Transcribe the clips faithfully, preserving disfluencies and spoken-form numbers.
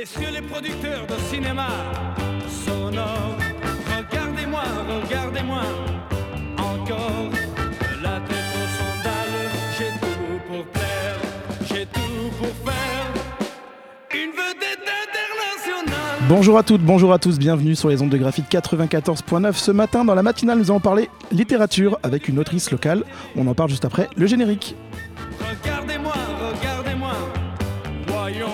Messieurs les producteurs de cinéma sonore, regardez-moi, regardez-moi, encore la tête aux sandales. J'ai tout pour plaire, j'ai tout pour faire une vedette internationale. Bonjour à toutes, bonjour à tous, bienvenue sur les ondes de Graphite quatre-vingt-quatorze point neuf. Ce matin, dans la matinale, nous allons parler littérature avec une autrice locale. On en parle juste après le générique. Regardez-moi, regardez-moi, voyons.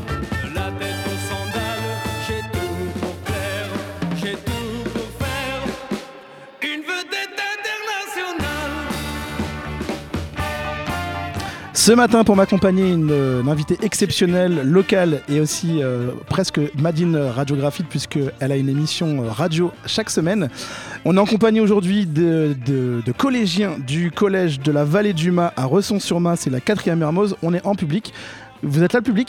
Ce matin, pour m'accompagner, une, une invitée exceptionnelle, locale et aussi euh, presque Madine Radio Graphite, puisqu'elle a une émission radio chaque semaine. On est en compagnie aujourd'hui de, de, de collégiens du collège de la Vallée du Mât à Resson-sur-Mât, c'est la quatrième Hermoz. On est en public. Vous êtes là, le public ?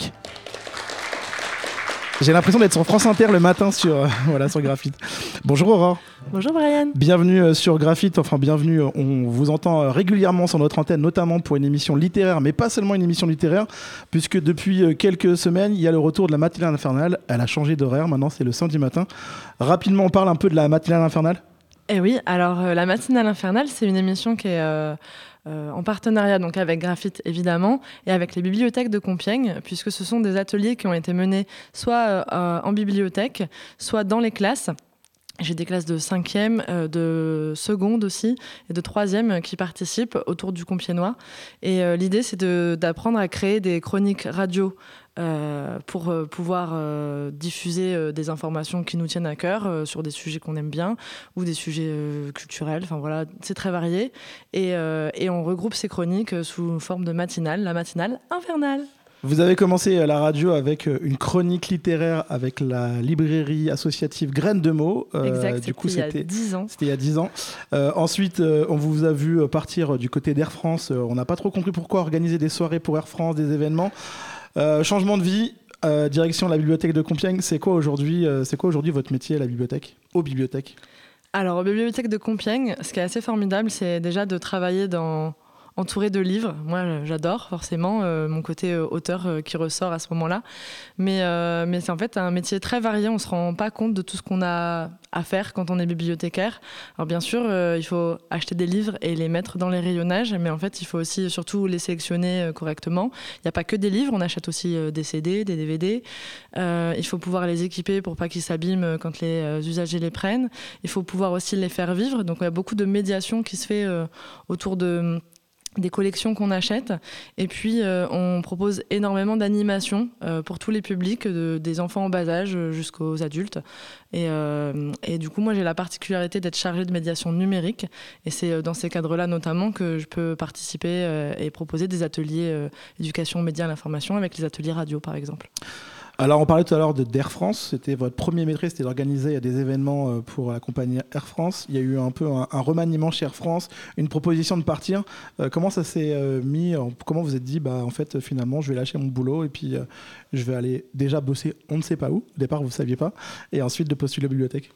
J'ai l'impression d'être sur France Inter le matin sur, euh, voilà, sur Graphite. Bonjour Aurore. Bonjour Brian. Bienvenue sur Graphite, enfin bienvenue, on vous entend régulièrement sur notre antenne, notamment pour une émission littéraire, mais pas seulement une émission littéraire, puisque depuis quelques semaines, il y a le retour de la matinale infernale. Elle a changé d'horaire, maintenant c'est le samedi matin. Rapidement, on parle un peu de la matinale infernale ? Eh oui, alors euh, la matinale infernale, c'est une émission qui est... Euh Euh, en partenariat donc avec Graphite évidemment et avec les bibliothèques de Compiègne, puisque ce sont des ateliers qui ont été menés soit euh, en bibliothèque, soit dans les classes. J'ai des classes de cinquième, euh, de seconde aussi, et de troisième qui participent autour du Compiègnois. Et euh, l'idée, c'est de, d'apprendre à créer des chroniques radio euh, pour euh, pouvoir euh, diffuser euh, des informations qui nous tiennent à cœur euh, sur des sujets qu'on aime bien ou des sujets euh, culturels. Enfin voilà, c'est très varié. Et, euh, et on regroupe ces chroniques sous forme de matinale, la matinale infernale. Vous avez commencé la radio avec une chronique littéraire avec la librairie associative Graines de mots. Euh, exact, du coup, c'était c'était il y a dix ans. C'était il y a dix ans. Euh, ensuite, euh, on vous a vu partir du côté d'Air France. On n'a pas trop compris pourquoi organiser des soirées pour Air France, des événements. Euh, changement de vie, euh, direction la bibliothèque de Compiègne. C'est quoi aujourd'hui, euh, c'est quoi aujourd'hui votre métier à la bibliothèque, aux bibliothèques ? Alors, aux bibliothèques de Compiègne, ce qui est assez formidable, c'est déjà de travailler dans... entouré de livres. Moi, j'adore forcément euh, mon côté euh, auteur euh, qui ressort à ce moment-là. Mais, euh, mais c'est en fait un métier très varié. On ne se rend pas compte de tout ce qu'on a à faire quand on est bibliothécaire. Alors bien sûr, euh, il faut acheter des livres et les mettre dans les rayonnages, mais en fait, il faut aussi surtout les sélectionner euh, correctement. Il n'y a pas que des livres, on achète aussi euh, des C D, des D V D. Euh, il faut pouvoir les équiper pour pas qu'ils s'abîment quand les euh, usagers les prennent. Il faut pouvoir aussi les faire vivre. Donc il y a beaucoup de médiation qui se fait euh, autour de... des collections qu'on achète, et puis euh, on propose énormément d'animations euh, pour tous les publics, de, des enfants en bas âge jusqu'aux adultes, et, euh, et du coup moi j'ai la particularité d'être chargée de médiation numérique, et c'est dans ces cadres-là notamment que je peux participer euh, et proposer des ateliers euh, éducation médias à l'information avec les ateliers radio par exemple. Alors, on parlait tout à l'heure de d'Air France. C'était votre premier métier, c'était d'organiser des événements pour la compagnie Air France. Il y a eu un peu un, un remaniement chez Air France, une proposition de partir. Euh, comment ça s'est euh, mis ? Comment vous êtes dit, bah, en fait, finalement, je vais lâcher mon boulot et puis euh, je vais aller déjà bosser on ne sait pas où. Au départ, vous ne saviez pas. Et ensuite, de postuler à la bibliothèque.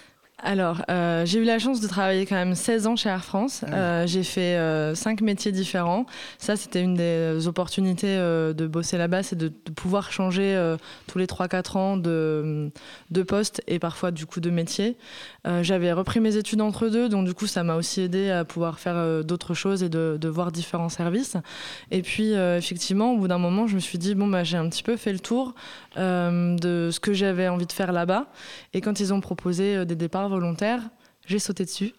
Alors, euh, j'ai eu la chance de travailler quand même seize ans chez Air France. Euh, j'ai fait euh, cinq métiers différents. Ça, c'était une des opportunités euh, de bosser là-bas, c'est de, de pouvoir changer euh, tous les trois quatre ans de, de poste et parfois du coup de métier. Euh, j'avais repris mes études entre deux, donc du coup, ça m'a aussi aidé à pouvoir faire euh, d'autres choses et de, de voir différents services. Et puis, euh, effectivement, au bout d'un moment, je me suis dit, bon, bah, j'ai un petit peu fait le tour euh, de ce que j'avais envie de faire là-bas. Et quand ils ont proposé euh, des départs volontaire, j'ai sauté dessus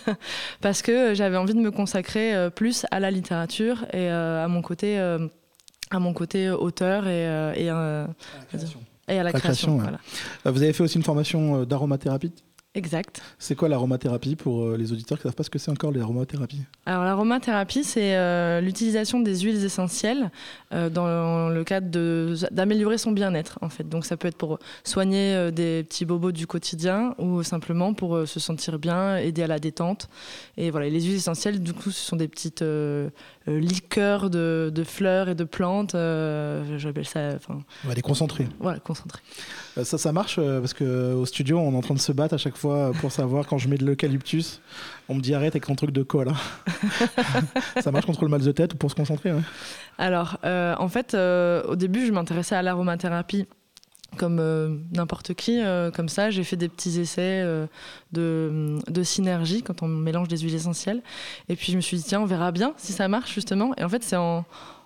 parce que j'avais envie de me consacrer euh, plus à la littérature et euh, à mon côté euh, à mon côté auteur et, euh, et, euh, à la création. et à la, la création, création ouais. Voilà. Vous avez fait aussi une formation d'aromathérapie ? Exact. C'est quoi l'aromathérapie pour euh, les auditeurs qui ne savent pas ce que c'est encore l'aromathérapie ? Alors l'aromathérapie, c'est euh, l'utilisation des huiles essentielles euh, dans le cadre de, d'améliorer son bien-être en fait. Donc ça peut être pour soigner euh, des petits bobos du quotidien ou simplement pour euh, se sentir bien, aider à la détente. Et voilà, les huiles essentielles, du coup, ce sont des petites euh, euh, liqueurs de, de fleurs et de plantes. Euh, j'appelle ça. On va les concentrer. Voilà, concentrés. Euh, ça, ça marche euh, parce qu'au studio, on est en train de se battre à chaque fois pour savoir quand je mets de l'eucalyptus. On me dit arrête avec ton truc de colle. Hein. Ça marche contre le mal de tête ou pour se concentrer hein. Alors, euh, en fait, euh, au début, je m'intéressais à l'aromathérapie comme euh, n'importe qui, euh, comme ça. J'ai fait des petits essais euh, de, de synergie quand on mélange des huiles essentielles. Et puis je me suis dit, tiens, on verra bien si ça marche justement. Et en fait, c'est en,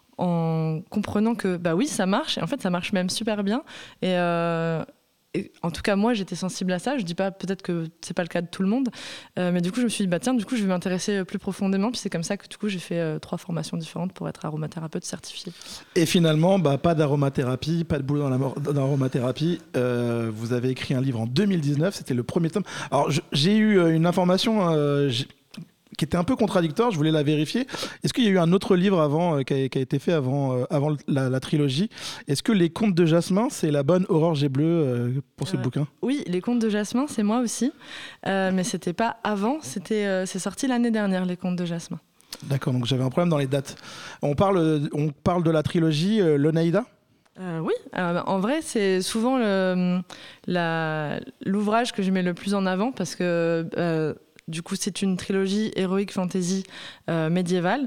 en comprenant que, bah oui, ça marche. Et en fait, ça marche même super bien. Et, euh, et en tout cas, moi, j'étais sensible à ça. Je dis pas, peut-être que c'est pas le cas de tout le monde. Euh, mais du coup, je me suis dit, bah tiens, du coup, je vais m'intéresser plus profondément. Puis c'est comme ça que du coup, j'ai fait euh, trois formations différentes pour être aromathérapeute certifiée. Et finalement, bah, pas d'aromathérapie, pas de boulot dans, la mor- dans l'aromathérapie. Euh, vous avez écrit un livre en deux mille dix-neuf, c'était le premier tome. Alors, je- j'ai eu euh, une information euh, j'ai- qui était un peu contradictoire, je voulais la vérifier. Est-ce qu'il y a eu un autre livre avant, euh, qui, a, qui a été fait avant, euh, avant la, la trilogie? Est-ce que Les Contes de Jasmin, c'est la bonne Aurore G Bleu euh, pour ce Euh, bouquin? Oui, Les Contes de Jasmin, c'est moi aussi. Euh, mais c'était pas avant, c'était, euh, c'est sorti l'année dernière, Les Contes de Jasmin. D'accord, donc j'avais un problème dans les dates. On parle, on parle de la trilogie euh, l'Onéida? Euh, oui, euh, en vrai, c'est souvent le, la, l'ouvrage que je mets le plus en avant parce que euh, du coup, c'est une trilogie héroïque fantasy euh, médiévale.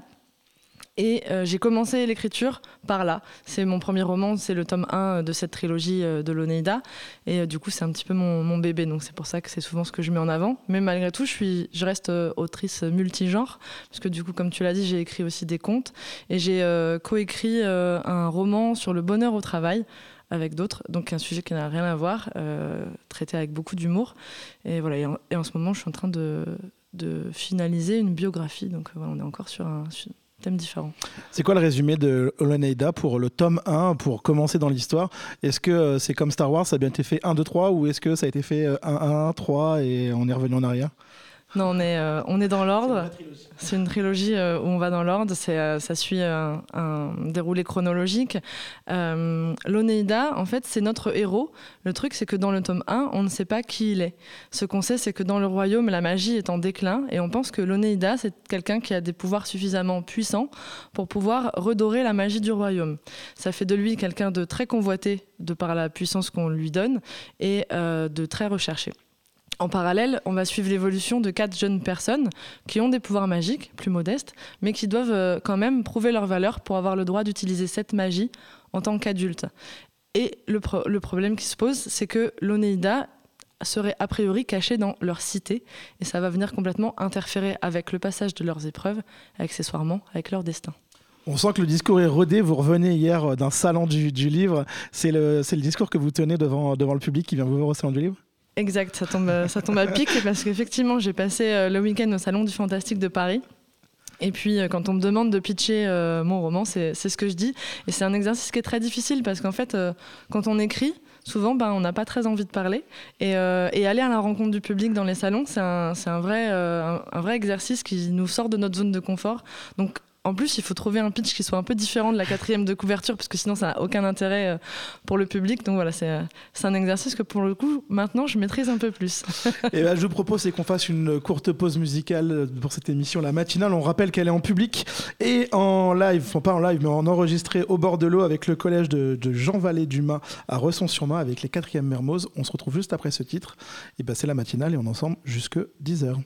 Et euh, j'ai commencé l'écriture par là. C'est mon premier roman, c'est le tome un de cette trilogie euh, de l'Onéida. Et euh, du coup, c'est un petit peu mon, mon bébé. Donc c'est pour ça que c'est souvent ce que je mets en avant. Mais malgré tout, je, suis, je reste euh, autrice multigenre. Parce que du coup, comme tu l'as dit, j'ai écrit aussi des contes. Et j'ai euh, coécrit euh, un roman sur le bonheur au travail avec d'autres. Donc un sujet qui n'a rien à voir, euh, traité avec beaucoup d'humour. Et voilà. Et en, et en ce moment, je suis en train de, de finaliser une biographie. Donc voilà, on est encore sur un... Sur thème différent. C'est quoi le résumé de l'Onéida pour le tome un, pour commencer dans l'histoire? Est-ce que euh, c'est comme Star Wars, ça a bien été fait un, deux, trois, ou est-ce que ça a été fait euh, un, un, trois et on est revenu en arrière? Non, on est, euh, on est dans l'ordre. C'est une trilogie euh, où on va dans l'ordre. C'est, euh, ça suit un, un déroulé chronologique. Euh, L'Onéida, en fait, c'est notre héros. Le truc, c'est que dans le tome un, on ne sait pas qui il est. Ce qu'on sait, c'est que dans le royaume, la magie est en déclin. Et on pense que l'Onéida, c'est quelqu'un qui a des pouvoirs suffisamment puissants pour pouvoir redorer la magie du royaume. Ça fait de lui quelqu'un de très convoité de par la puissance qu'on lui donne et euh, de très recherché. En parallèle, on va suivre l'évolution de quatre jeunes personnes qui ont des pouvoirs magiques, plus modestes, mais qui doivent euh, quand même prouver leur valeur pour avoir le droit d'utiliser cette magie en tant qu'adultes. Et le, pro- le problème qui se pose, c'est que l'Onéida serait a priori cachée dans leur cité, et ça va venir complètement interférer avec le passage de leurs épreuves, accessoirement avec leur destin. On sent que le discours est rodé. Vous revenez hier d'un salon du, du livre. C'est le, c'est le discours que vous tenez devant, devant le public qui vient vous voir au salon du livre? Exact, ça tombe, ça tombe à pic parce qu'effectivement, j'ai passé le week-end au Salon du Fantastique de Paris. Et puis, quand on me demande de pitcher euh, mon roman, c'est, c'est ce que je dis. Et c'est un exercice qui est très difficile parce qu'en fait, euh, quand on écrit, souvent, ben, on n'a pas très envie de parler. Et, euh, et aller à la rencontre du public dans les salons, c'est un, c'est un, vrai, euh, un, un vrai exercice qui nous sort de notre zone de confort. Donc, en plus, il faut trouver un pitch qui soit un peu différent de la quatrième de couverture, parce que sinon, ça n'a aucun intérêt pour le public. Donc voilà, c'est, c'est un exercice que pour le coup, maintenant, je maîtrise un peu plus. Et ben, je vous propose c'est qu'on fasse une courte pause musicale pour cette émission, la matinale. On rappelle qu'elle est en public et en live, enfin pas en live, mais en enregistré au bord de l'eau avec le collège de, de Jean Vallée-Dumas à Resson-sur-Marne avec les quatrièmes Mermoz. On se retrouve juste après ce titre. Et ben, c'est la matinale et on est ensemble jusque dix heures.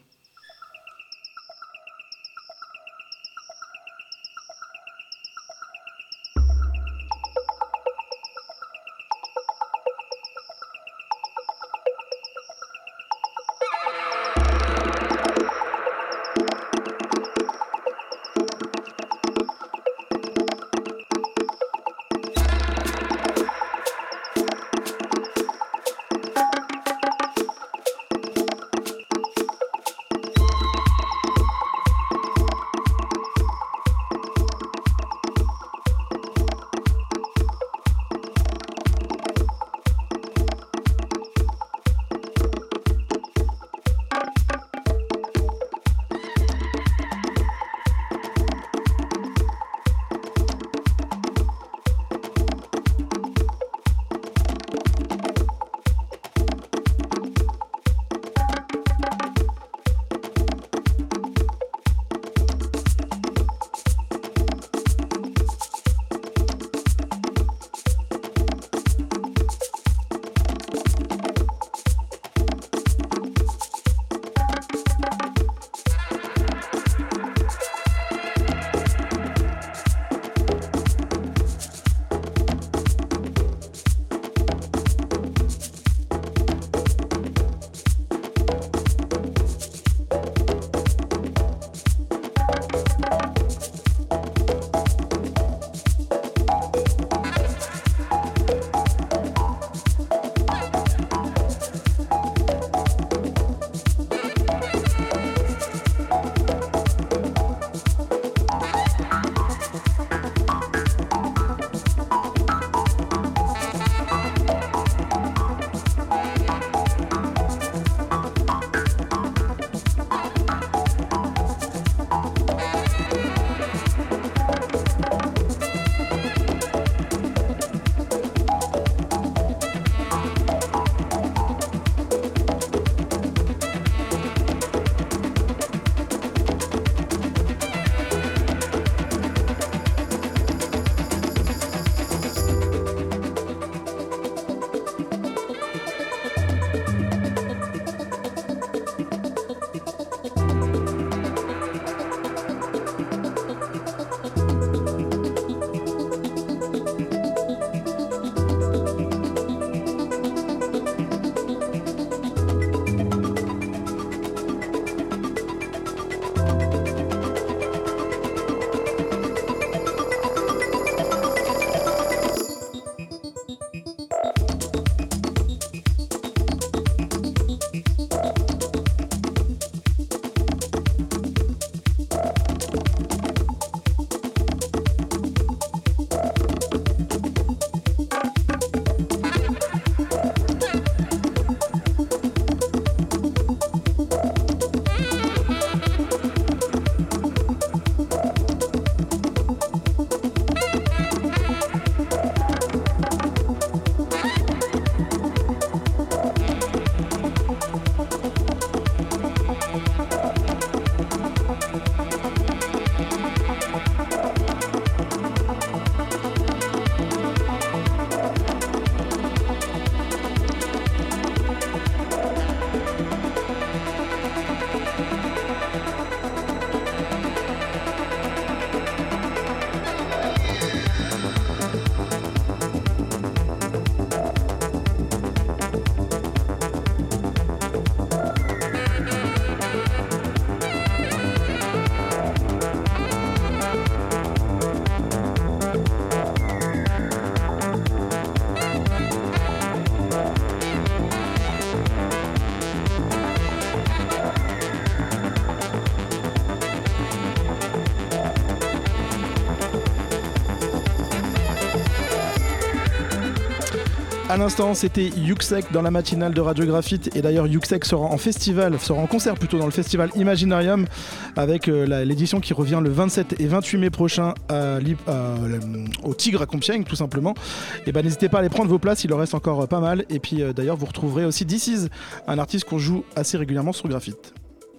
À l'instant, c'était Yuxek dans la matinale de Radio Graphite. Et d'ailleurs, Yuxek sera en festival, sera en concert plutôt dans le festival Imaginarium avec euh, la, l'édition qui revient le vingt-sept et vingt-huit mai prochain à, à, au Tigre à Compiègne, tout simplement. Et ben, n'hésitez pas à aller prendre vos places, il en reste encore pas mal. Et puis euh, d'ailleurs, vous retrouverez aussi This Is, un artiste qu'on joue assez régulièrement sur Graphite.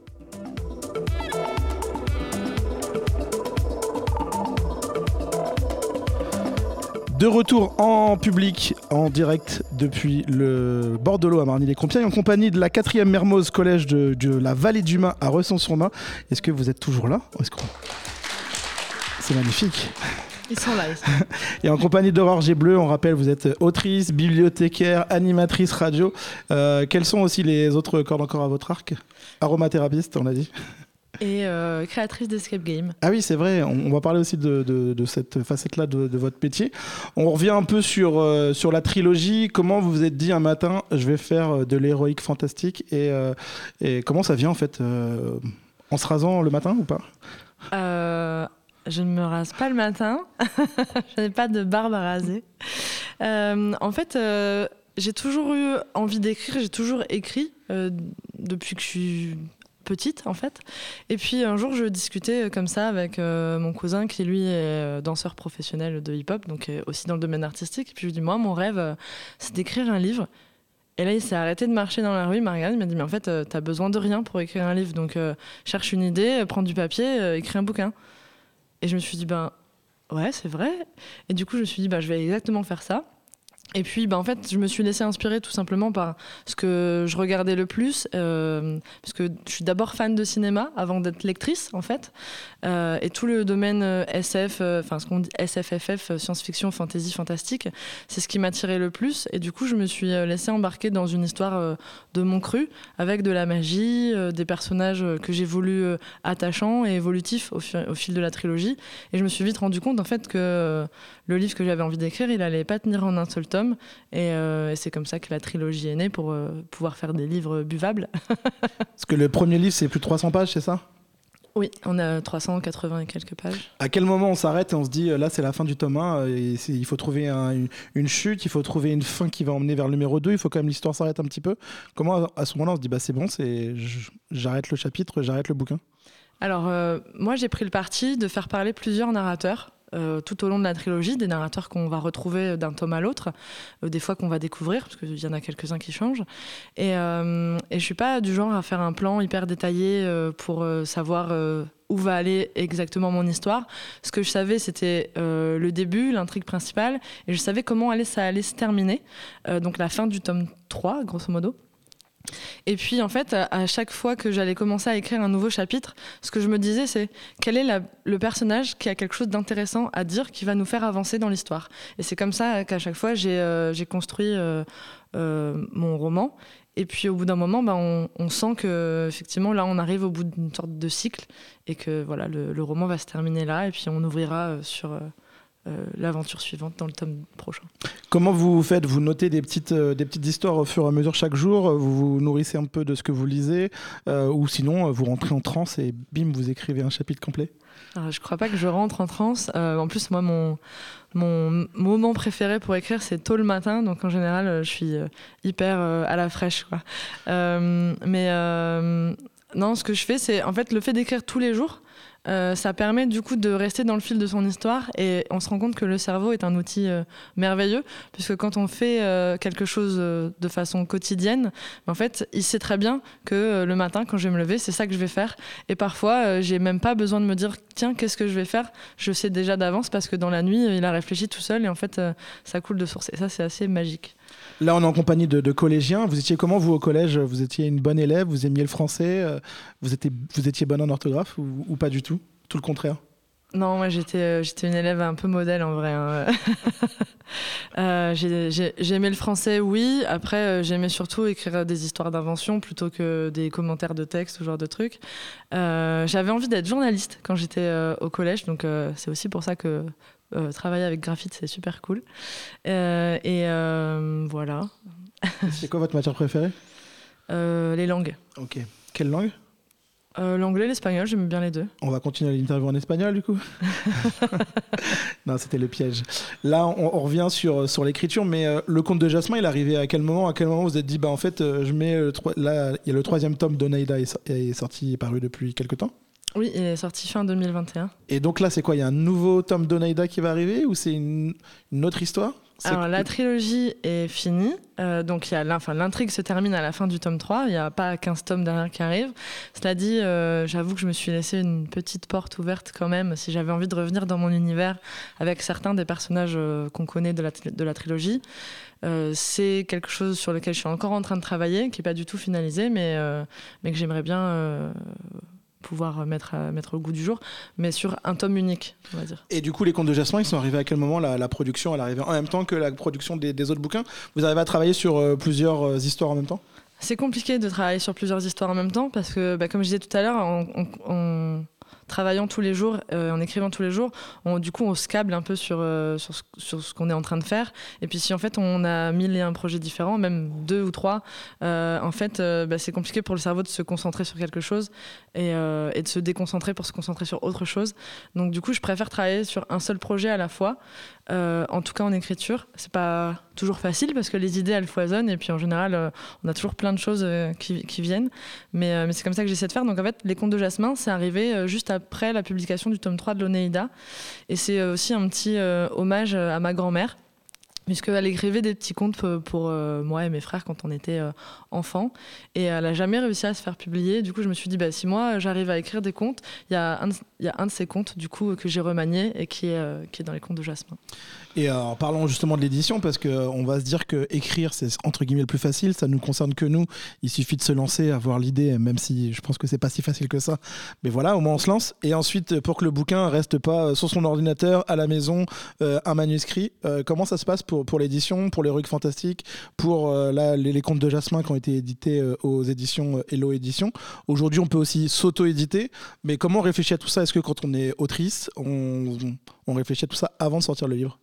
De retour en public, en direct depuis le bord de l'eau à Marny-les-Compiègnes, en compagnie de la quatrième Mermoz Collège de, de la Vallée du Main à Resson-sur-Main. Est-ce que vous êtes toujours là ? Est-ce qu'on... C'est magnifique. Ils sont là. Ils sont... Et en compagnie d'Aurore G-Bleu, on rappelle, vous êtes autrice, bibliothécaire, animatrice radio. Euh, quelles sont aussi les autres cordes encore à votre arc ? Aromathérapeute, on l'a dit. Et euh, créatrice d'escape game. Ah oui, c'est vrai, on, on va parler aussi de, de, de cette facette-là de, de votre métier. On revient un peu sur, euh, sur la trilogie. Comment vous vous êtes dit un matin, je vais faire de l'héroïque fantastique et, euh, et comment ça vient en fait euh, en se rasant le matin ou pas ? euh, Je ne me rase pas le matin. Je n'ai pas de barbe à raser. Euh, en fait... Euh, j'ai toujours eu envie d'écrire, j'ai toujours écrit euh, depuis que je suis petite en fait. Et puis un jour je discutais comme ça avec euh, mon cousin qui lui est danseur professionnel de hip-hop, donc aussi dans le domaine artistique. Et puis je lui dis moi mon rêve euh, c'est d'écrire un livre. Et là il s'est arrêté de marcher dans la rue, il m'a regardé, il m'a dit mais en fait euh, t'as besoin de rien pour écrire un livre, donc euh, cherche une idée, prends du papier, euh, écris un bouquin. Et je me suis dit ben ouais c'est vrai. Et du coup je me suis dit ben je vais exactement faire ça. Et puis, bah, en fait, je me suis laissée inspirer tout simplement par ce que je regardais le plus, euh, parce que je suis d'abord fan de cinéma avant d'être lectrice, en fait. Euh, et tout le domaine S F, enfin euh, ce qu'on dit S F F F, science-fiction, fantasy, fantastique, c'est ce qui m'attirait le plus. Et du coup, je me suis laissée embarquer dans une histoire euh, de mon cru, avec de la magie, euh, des personnages que j'ai voulu euh, attachants et évolutifs au, fi- au fil de la trilogie. Et je me suis vite rendu compte, en fait, que euh, le livre que j'avais envie d'écrire, il allait pas tenir en un seul tome. Et, euh, et c'est comme ça que la trilogie est née, pour euh, pouvoir faire des livres buvables. Parce que le premier livre, c'est plus de trois cents pages, c'est ça ? Oui, on a trois cent quatre-vingts et quelques pages. À quel moment on s'arrête et on se dit, là, c'est la fin du tome un, et c'est, il faut trouver un, une, une chute, il faut trouver une fin qui va emmener vers le numéro deux, il faut quand même l'histoire s'arrête un petit peu. Comment, à ce moment-là, on se dit, bah, c'est bon, c'est, j'arrête le chapitre, j'arrête le bouquin ? Alors, euh, moi, j'ai pris le parti de faire parler plusieurs narrateurs. Euh, tout au long de la trilogie, des narrateurs qu'on va retrouver d'un tome à l'autre, euh, des fois qu'on va découvrir, parce qu'il y en a quelques-uns qui changent. Et, euh, et je suis pas du genre à faire un plan hyper détaillé euh, pour euh, savoir euh, où va aller exactement mon histoire. Ce que je savais, c'était euh, le début, l'intrigue principale, et je savais comment allait, ça allait se terminer. Euh, donc la fin du tome trois, grosso modo. Et puis en fait, à chaque fois que j'allais commencer à écrire un nouveau chapitre, ce que je me disais, c'est quel est la, le personnage qui a quelque chose d'intéressant à dire, qui va nous faire avancer dans l'histoire. Et c'est comme ça qu'à chaque fois, j'ai, euh, j'ai construit euh, euh, mon roman. Et puis au bout d'un moment, bah, on, on sent que effectivement là, on arrive au bout d'une sorte de cycle et que voilà, le, le roman va se terminer là. Et puis on ouvrira sur euh, Euh, l'aventure suivante dans le tome prochain. Comment vous faites ? Vous notez des petites, euh, des petites histoires au fur et à mesure chaque jour ? Vous vous nourrissez un peu de ce que vous lisez euh, ou sinon vous rentrez en transe et bim, vous écrivez un chapitre complet ? Alors, je ne crois pas que je rentre en transe. Euh, en plus, moi, mon, mon moment préféré pour écrire, c'est tôt le matin. Donc en général, je suis hyper euh, à la fraîche, quoi. Euh, mais euh, non, ce que je fais, c'est en fait le fait d'écrire tous les jours. Euh, ça permet du coup de rester dans le fil de son histoire et on se rend compte que le cerveau est un outil euh, merveilleux puisque quand on fait euh, quelque chose euh, de façon quotidienne, en fait il sait très bien que euh, le matin quand je vais me lever c'est ça que je vais faire et parfois euh, j'ai même pas besoin de me dire tiens qu'est-ce que je vais faire, je sais déjà d'avance parce que dans la nuit il a réfléchi tout seul et en fait euh, ça coule de source et ça c'est assez magique. Là, on est en compagnie de, de collégiens. Vous étiez comment, vous, au collège ? Vous étiez une bonne élève ? Vous aimiez le français ? Vous étiez, vous étiez bonne en orthographe ou, ou pas du tout ? Tout le contraire ? Non, moi, j'étais, euh, j'étais une élève un peu modèle, en vrai. Hein. euh, j'ai, j'ai, j'aimais le français, oui. Après, euh, j'aimais surtout écrire des histoires d'invention plutôt que des commentaires de texte, ce genre de trucs. Euh, j'avais envie d'être journaliste quand j'étais euh, au collège. Donc, euh, c'est aussi pour ça que Euh, travailler avec graphite, c'est super cool. Euh, et euh, voilà. C'est quoi votre matière préférée ? euh, Les langues. Ok. Quelle langue ? Euh, l'anglais, l'espagnol, j'aime bien les deux. On va continuer l'interview en espagnol, du coup. Non, c'était le piège. Là, on, on revient sur, sur l'écriture, mais euh, le conte de Jasmin, il est arrivé à quel moment? À quel moment vous vous êtes dit, bah, en fait, euh, je mets le tro- là, il y a le troisième tome d'Oneida est, est sorti, est paru depuis quelques temps. Oui, il est sorti fin deux mille vingt et un. Et donc là, c'est quoi? Il y a un nouveau tome d'Oneida qui va arriver ou c'est une, une autre histoire? C'est Alors, que- la trilogie est finie. Euh, donc, il y a l'in- enfin, l'intrigue se termine à la fin du tome trois. Il n'y a pas quinze tomes derrière qui arrivent. Cela dit, euh, j'avoue que je me suis laissé une petite porte ouverte quand même, si j'avais envie de revenir dans mon univers avec certains des personnages euh, qu'on connaît de la, de la trilogie. Euh, c'est quelque chose sur lequel je suis encore en train de travailler, qui n'est pas du tout finalisé, mais, euh, mais que j'aimerais bien euh, pouvoir mettre, à, mettre au goût du jour, mais sur un tome unique, on va dire. Et du coup, les contes de Jasmin, ils sont arrivés à quel moment? La, la production, elle arrive en même temps que la production des, des autres bouquins? Vous arrivez à travailler sur euh, plusieurs euh, histoires en même temps? C'est compliqué de travailler sur plusieurs histoires en même temps parce que, bah, comme je disais tout à l'heure, en, en- en travaillant tous les jours, euh, en écrivant tous les jours, on, du coup, on se câble un peu sur, euh, sur, ce, sur ce qu'on est en train de faire. Et puis, si en fait, on a mille et un projets différents, même deux ou trois, euh, en fait, euh, bah, c'est compliqué pour le cerveau de se concentrer sur quelque chose et, euh, et de se déconcentrer pour se concentrer sur autre chose. Donc, du coup, je préfère travailler sur un seul projet à la fois. Euh, en tout cas en écriture, c'est pas toujours facile parce que les idées elles foisonnent et puis en général euh, on a toujours plein de choses euh, qui, qui viennent, mais, euh, mais c'est comme ça que j'essaie de faire. Donc en fait, les contes de Jasmin, c'est arrivé euh, juste après la publication du tome trois de l'Onéida, et c'est euh, aussi un petit euh, hommage à ma grand-mère, puisqu'elle écrivait des petits contes pour, pour euh, moi et mes frères quand on était euh, enfants, et elle n'a jamais réussi à se faire publier. Du coup, je me suis dit, bah, si moi j'arrive à écrire des contes, il y a un de, il y a un de ces contes du coup que j'ai remanié et qui est, euh, qui est dans les contes de Jasmin. Et euh, en parlant justement de l'édition, parce qu'on va se dire que écrire, c'est entre guillemets le plus facile, ça ne nous concerne que nous. Il suffit de se lancer, avoir l'idée, même si je pense que c'est pas si facile que ça. Mais voilà, au moins on se lance. Et ensuite, pour que le bouquin reste pas sur son ordinateur, à la maison, euh, un manuscrit, euh, comment ça se passe pour, pour l'édition, pour l'Heroic Fantastic, pour euh, là, les, les contes de Jasmin qui ont été édités euh, aux éditions euh, Hello Éditions. Aujourd'hui, on peut aussi s'auto-éditer. Mais comment on réfléchit à tout ça? Est-ce que quand on est autrice, on, on réfléchit à tout ça avant de sortir le livre?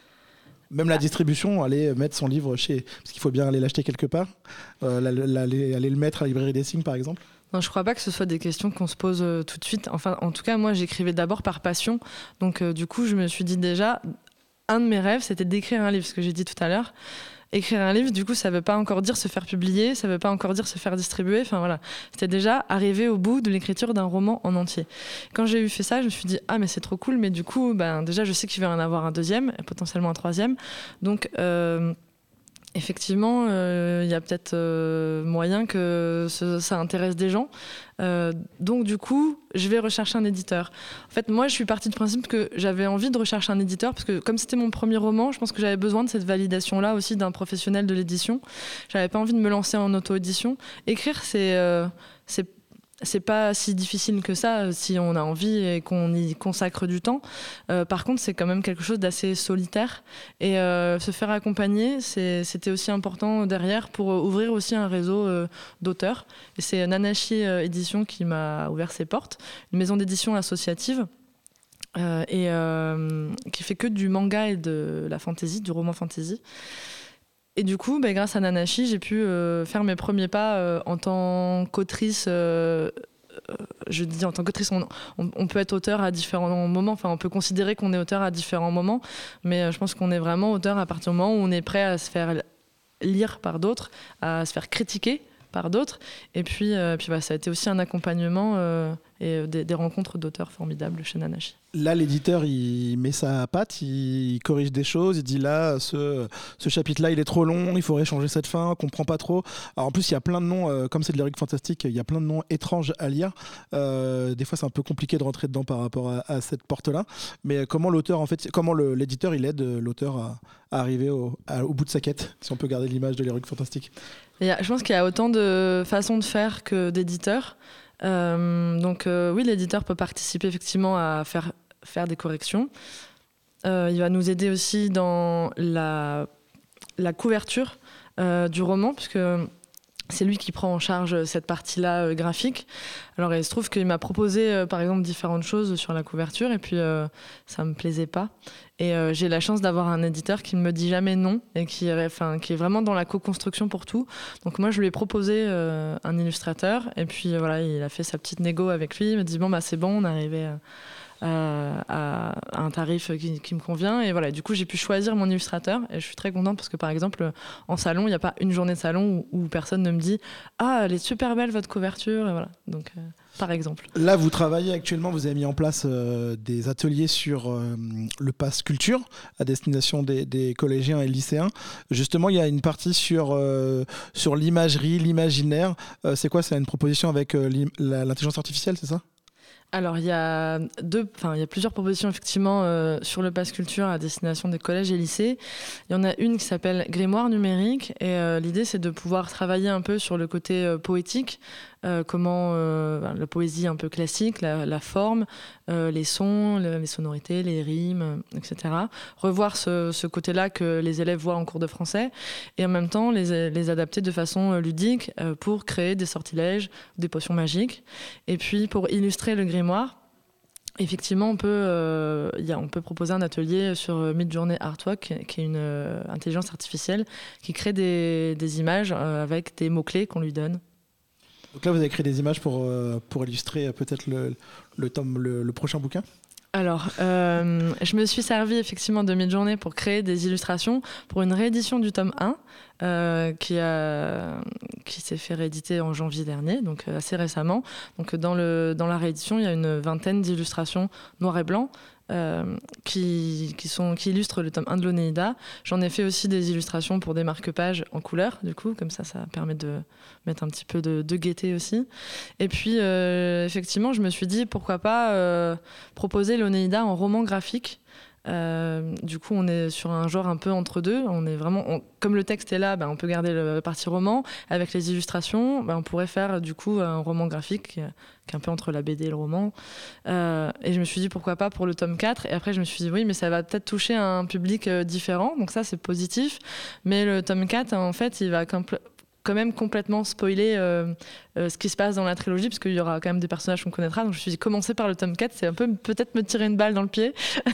Même la distribution, aller mettre son livre chez... Parce qu'il faut bien aller l'acheter quelque part. Euh, la- la- aller, aller le mettre à la librairie des signes, par exemple. Non, je crois pas que ce soit des questions qu'on se pose euh, tout de suite. Enfin, en tout cas, moi, j'écrivais d'abord par passion. Donc, euh, du coup, je me suis dit déjà, un de mes rêves, c'était d'écrire un livre, ce que j'ai dit tout à l'heure. Écrire un livre, du coup, ça veut pas encore dire se faire publier, ça veut pas encore dire se faire distribuer. Enfin, voilà. C'était déjà arriver au bout de l'écriture d'un roman en entier. Quand j'ai eu fait ça, je me suis dit, ah, mais c'est trop cool. Mais du coup, ben, déjà, je sais qu'il va y en avoir un deuxième, et potentiellement un troisième. Donc, euh, effectivement, il euh, y a peut-être euh, moyen que ce, ça intéresse des gens. Euh, donc du coup, je vais rechercher un éditeur. En fait, moi, je suis partie du principe que j'avais envie de rechercher un éditeur parce que comme c'était mon premier roman, je pense que j'avais besoin de cette validation-là aussi d'un professionnel de l'édition. J'avais pas envie de me lancer en auto-édition. Écrire, c'est... Euh, c'est c'est pas si difficile que ça si on a envie et qu'on y consacre du temps. Euh, par contre, c'est quand même quelque chose d'assez solitaire. Et euh, se faire accompagner, c'est, c'était aussi important derrière pour ouvrir aussi un réseau euh, d'auteurs. Et c'est Nanashi euh, Édition qui m'a ouvert ses portes, une maison d'édition associative. Euh, et euh, qui fait que du manga et de la fantasy, du roman fantasy. Et du coup, bah, grâce à Nanashi, j'ai pu euh, faire mes premiers pas euh, en tant qu'autrice. Euh, euh, je dis en tant qu'autrice, on, on, on peut être auteur à différents moments. Enfin, on peut considérer qu'on est auteur à différents moments, mais euh, je pense qu'on est vraiment auteur à partir du moment où on est prêt à se faire lire par d'autres, à se faire critiquer par d'autres. Et puis, euh, puis bah, ça a été aussi un accompagnement euh, et des, des rencontres d'auteurs formidables chez Nanashi. Là, l'éditeur, il met sa patte, il corrige des choses, il dit là, ce, ce chapitre-là, il est trop long, il faudrait changer cette fin, on comprend pas trop. Alors en plus, il y a plein de noms, euh, comme c'est de l'Heroic Fantastic, il y a plein de noms étranges à lire. Euh, des fois, c'est un peu compliqué de rentrer dedans par rapport à, à cette porte-là. Mais comment l'auteur, en fait, comment le, l'éditeur, il aide l'auteur à, à arriver au, à, au bout de sa quête, si on peut garder l'image de l'Heroic Fantastic. Il y a, je pense qu'il y a autant de façons de faire que d'éditeurs. Euh, donc euh, oui, l'éditeur peut participer effectivement à faire, faire des corrections. Euh, il va nous aider aussi dans la, la couverture euh, du roman, puisque c'est lui qui prend en charge cette partie-là euh, graphique. Alors il se trouve qu'il m'a proposé euh, par exemple différentes choses sur la couverture et puis euh, ça me plaisait pas. Et euh, j'ai la chance d'avoir un éditeur qui ne me dit jamais non et qui, enfin, qui est vraiment dans la co-construction pour tout. Donc moi je lui ai proposé euh, un illustrateur et puis euh, voilà, il a fait sa petite négo avec lui. Il me dit bon bah c'est bon, on est arrivé à, à, à un tarif qui, qui me convient et voilà. Du coup j'ai pu choisir mon illustrateur et je suis très contente parce que par exemple en salon il n'y a pas une journée de salon où, où personne ne me dit ah elle est super belle votre couverture et voilà. Donc euh, par exemple. Là, vous travaillez actuellement, vous avez mis en place euh, des ateliers sur euh, le pass culture à destination des, des collégiens et lycéens. Justement, il y a une partie sur, euh, sur l'imagerie, l'imaginaire. Euh, c'est quoi? C'est une proposition avec euh, l'intelligence artificielle, c'est ça? Alors il y a deux, enfin il y a plusieurs propositions effectivement euh, sur le pass culture à destination des collèges et lycées. Il y en a une qui s'appelle Grimoire numérique et euh, l'idée c'est de pouvoir travailler un peu sur le côté euh, poétique, euh, comment euh, la poésie un peu classique, la, la forme, euh, les sons, le, les sonorités, les rimes, et cetera. Revoir ce, ce côté-là que les élèves voient en cours de français et en même temps les, les adapter de façon ludique euh, pour créer des sortilèges, des potions magiques. Et puis pour illustrer le grimoire, effectivement, on peut, euh, y a, on peut proposer un atelier sur Midjourney Artwork, qui est une euh, intelligence artificielle qui crée des, des images euh, avec des mots-clés qu'on lui donne. Donc là, vous avez créé des images pour, euh, pour illustrer euh, peut-être le, le, tome, le, le prochain bouquin? Alors, euh, je me suis servi effectivement de Midjourney pour créer des illustrations pour une réédition du tome un euh, qui, a, qui s'est fait rééditer en janvier dernier, donc assez récemment. Donc dans, le, dans la réédition, il y a une vingtaine d'illustrations noir et blanc euh, qui, qui, sont, qui illustrent le tome un de l'Onéida. J'en ai fait aussi des illustrations pour des marque-pages en couleur, du coup, comme ça, ça permet de mettre un petit peu de, de gaieté aussi. Et puis, euh, effectivement, je me suis dit, pourquoi pas euh, proposer l'Onéida en roman graphique. Euh, du coup, on est sur un genre un peu entre deux. On est vraiment, on, comme le texte est là, ben, on peut garder la partie roman. Avec les illustrations, ben, on pourrait faire du coup un roman graphique qui est, qui est un peu entre la B D et le roman. Euh, et je me suis dit pourquoi pas pour le tome quatre. Et après, je me suis dit oui, mais ça va peut-être toucher un public euh, différent. Donc ça, c'est positif. Mais le tome quatre, en fait, il va compl- quand même complètement spoiler euh, euh, ce qui se passe dans la trilogie, parce qu'il y aura quand même des personnages qu'on connaîtra. Donc je me suis dit, commencer par le tome quatre, c'est un peu peut-être me tirer une balle dans le pied.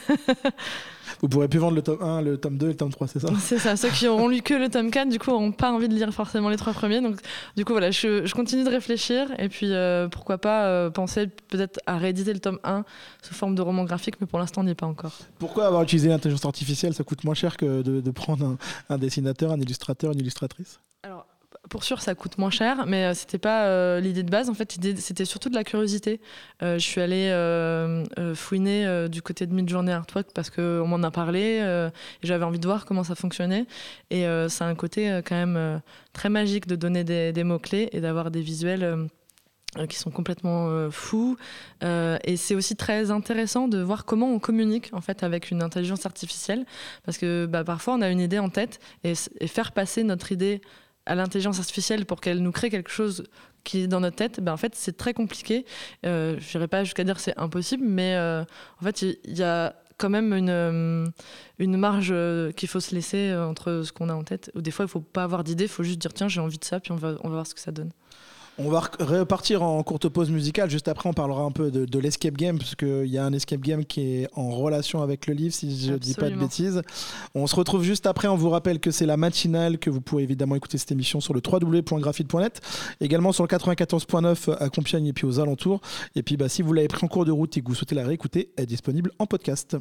Vous pourrez plus vendre le tome un, le tome deux et le tome trois, c'est ça? C'est ça. Ceux qui auront lu que le tome quatre, du coup, n'auront pas envie de lire forcément les trois premiers. Donc, du coup, voilà, je, je continue de réfléchir. Et puis, euh, pourquoi pas euh, penser peut-être à rééditer le tome un sous forme de roman graphique, mais pour l'instant, on n'y est pas encore. Pourquoi avoir utilisé l'intelligence artificielle? Ça coûte moins cher que de, de prendre un, un dessinateur, un illustrateur, une illustratrice? Alors, pour sûr, ça coûte moins cher, mais euh, c'était pas euh, l'idée de base. En fait, l'idée, c'était surtout de la curiosité. Euh, je suis allée euh, euh, fouiner euh, du côté de Midjourney Artwork parce qu'on m'en a parlé euh, et j'avais envie de voir comment ça fonctionnait. Et euh, c'est un côté euh, quand même euh, très magique de donner des, des mots-clés et d'avoir des visuels euh, qui sont complètement euh, fous. Euh, et c'est aussi très intéressant de voir comment on communique en fait, avec une intelligence artificielle. Parce que bah, parfois, on a une idée en tête et, et faire passer notre idée à l'intelligence artificielle pour qu'elle nous crée quelque chose qui est dans notre tête, ben en fait c'est très compliqué. Euh, je n'irai pas jusqu'à dire que c'est impossible, mais euh, en fait il y, y a quand même une, une marge qu'il faut se laisser entre ce qu'on a en tête. Ou des fois il ne faut pas avoir d'idée, il faut juste dire tiens j'ai envie de ça, puis on va, on va voir ce que ça donne. On va repartir en courte pause musicale. Juste après, on parlera un peu de, de l'escape game, parce qu'il y a un escape game qui est en relation avec le livre, si je ne dis pas de bêtises. On se retrouve juste après. On vous rappelle que c'est la matinale, que vous pouvez évidemment écouter cette émission sur le w w w point graphite point net, également sur le quatre-vingt-quatorze point neuf à Compiègne et puis aux alentours. Et puis, bah, si vous l'avez pris en cours de route et que vous souhaitez la réécouter, elle est disponible en podcast.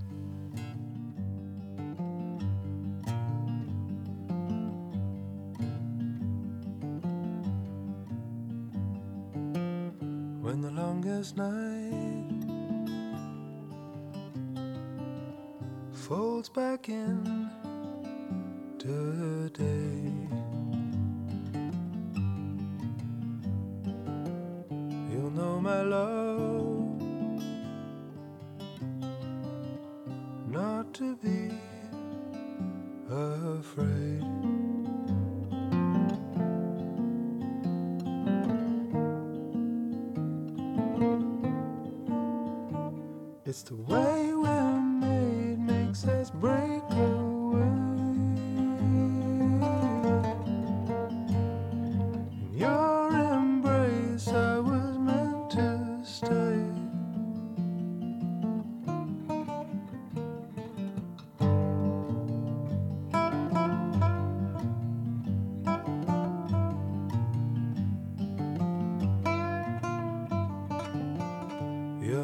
When the longest night folds back in to day, you'll know my love not to be afraid. It's the way we're made makes us break away.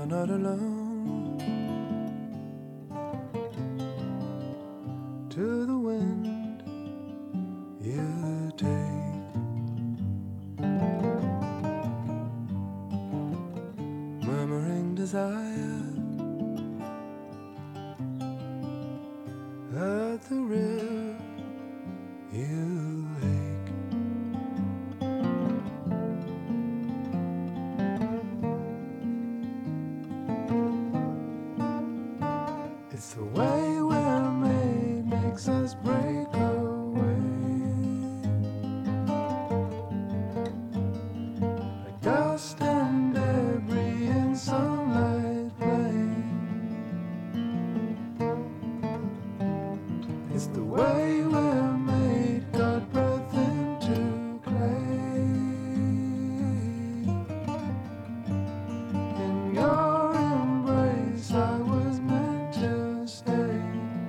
you're not alone. To the wind you take, murmuring desire at the rib you ache. It's the way we're made makes us break away, like dust and debris in sunlight playing. It's the way we're made, got breath into clay. In your embrace I was meant to stay.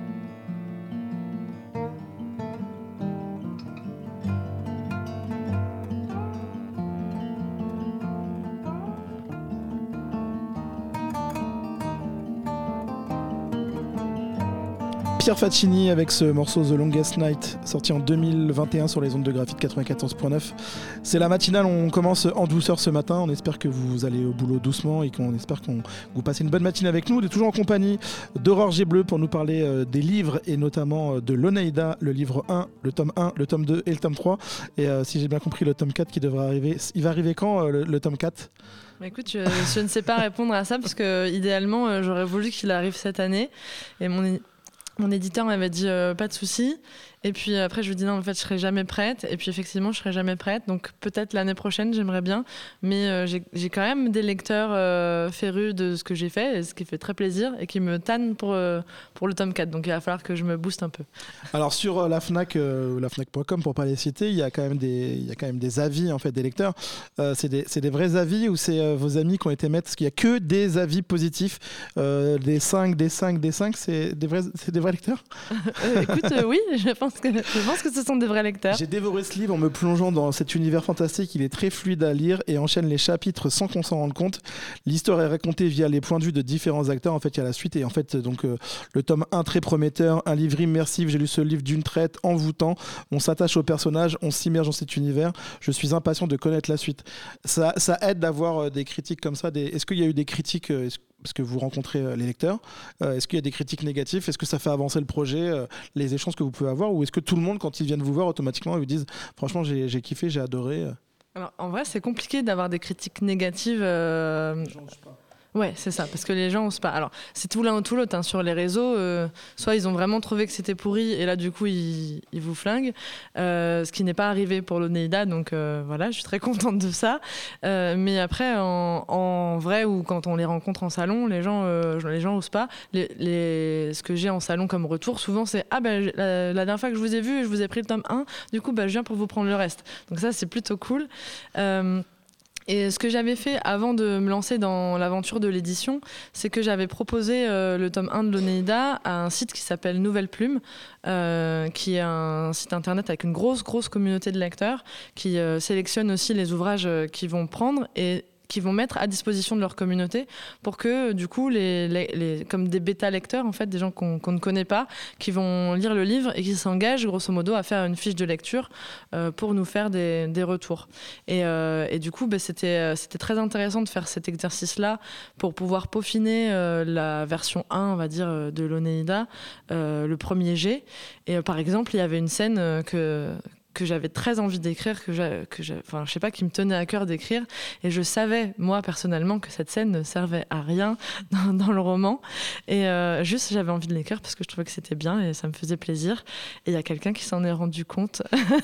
Pierre Faccini avec ce morceau The Longest Night, sorti en deux mille vingt et un sur les ondes de Graphite quatre-vingt-quatorze point neuf. C'est la matinale, on commence en douceur ce matin, on espère que vous allez au boulot doucement et qu'on espère qu'on vous passez une bonne matinée avec nous. On est toujours en compagnie d'Aurore G-Bleu pour nous parler euh, des livres et notamment euh, de l'Oneida, le livre un, le tome un, le tome deux et le tome trois. Et euh, si j'ai bien compris, le tome quatre qui devrait arriver. Il va arriver quand euh, le, le tome quatre ? Bah écoute, je, je ne sais pas répondre à ça parce que idéalement, euh, j'aurais voulu qu'il arrive cette année. Et mon, mon éditeur m'avait dit euh, pas de souci. Et puis après, je lui dis non, en fait, je serai jamais prête. Et puis effectivement, je serai jamais prête. Donc peut-être l'année prochaine, j'aimerais bien. Mais euh, j'ai, j'ai quand même des lecteurs euh, férus de ce que j'ai fait, ce qui fait très plaisir et qui me tannent pour, euh, pour le tome quatre. Donc il va falloir que je me booste un peu. Alors sur euh, la Fnac, euh, la Fnac point com, pour pas les citer, il y a quand même des, il y a quand même des avis en fait des lecteurs. Euh, c'est des, c'est des vrais avis ou c'est euh, vos amis qui ont été mettre, parce qu'il y a que des avis positifs, euh, des cinq, des cinq, des cinq, c'est des vrais, c'est des vrais lecteurs. euh, écoute, euh, oui, je pense que je pense que ce sont des vrais lecteurs. J'ai dévoré ce livre en me plongeant dans cet univers fantastique. Il est très fluide à lire et enchaîne les chapitres sans qu'on s'en rende compte. L'histoire est racontée via les points de vue de différents acteurs. En fait, il y a la suite et en fait, donc euh, le tome un très prometteur, un livre immersif. J'ai lu ce livre d'une traite, envoûtant. On s'attache aux personnages, on s'immerge dans cet univers. Je suis impatient de connaître la suite. Ça, ça aide d'avoir euh, des critiques comme ça. Des... Est-ce qu'il y a eu des critiques euh, parce que vous rencontrez euh, les lecteurs, euh, est-ce qu'il y a des critiques négatives ? Est-ce que ça fait avancer le projet, euh, les échanges que vous pouvez avoir, ou est-ce que tout le monde, quand ils viennent vous voir, automatiquement, ils vous disent franchement, j'ai, j'ai kiffé, j'ai adoré euh... Alors, en vrai, c'est compliqué d'avoir des critiques négatives. Euh... Ouais, c'est ça, parce que les gens osent pas. Alors, c'est tout l'un ou tout l'autre. Hein. Sur les réseaux, euh, soit ils ont vraiment trouvé que c'était pourri, et là, du coup, ils, ils vous flinguent. Euh, ce qui n'est pas arrivé pour l'Oneida, donc euh, voilà, je suis très contente de ça. Euh, mais après, en, en vrai, ou quand on les rencontre en salon, les gens, euh, les gens osent pas. Les, les, ce que j'ai en salon comme retour, souvent, c'est ah ben la, la dernière fois que je vous ai vu, je vous ai pris le tome un, du coup, bah, je viens pour vous prendre le reste. Donc ça, c'est plutôt cool. Euh, Et ce que j'avais fait avant de me lancer dans l'aventure de l'édition, c'est que j'avais proposé euh, le tome un de l'Oneida à un site qui s'appelle Nouvelle Plume, euh, qui est un site internet avec une grosse, grosse communauté de lecteurs, qui euh, sélectionne aussi les ouvrages euh, qu'ils vont prendre et qui vont mettre à disposition de leur communauté pour que, du coup, les, les, les, comme des bêta-lecteurs, en fait, des gens qu'on, qu'on ne connaît pas, qui vont lire le livre et qui s'engagent, grosso modo, à faire une fiche de lecture euh, pour nous faire des, des retours. Et, euh, et du coup, bah, c'était, c'était très intéressant de faire cet exercice-là pour pouvoir peaufiner euh, la version un, on va dire, de l'Oneida, euh, le premier jet. Et euh, par exemple, il y avait une scène euh, que... que j'avais très envie d'écrire, que j'ai, que j'ai, enfin, je sais pas, qui me tenait à cœur d'écrire. Et je savais, moi, personnellement, que cette scène ne servait à rien dans, dans le roman. Et euh, juste, j'avais envie de l'écrire parce que je trouvais que c'était bien et ça me faisait plaisir. Et il y a quelqu'un qui s'en est rendu compte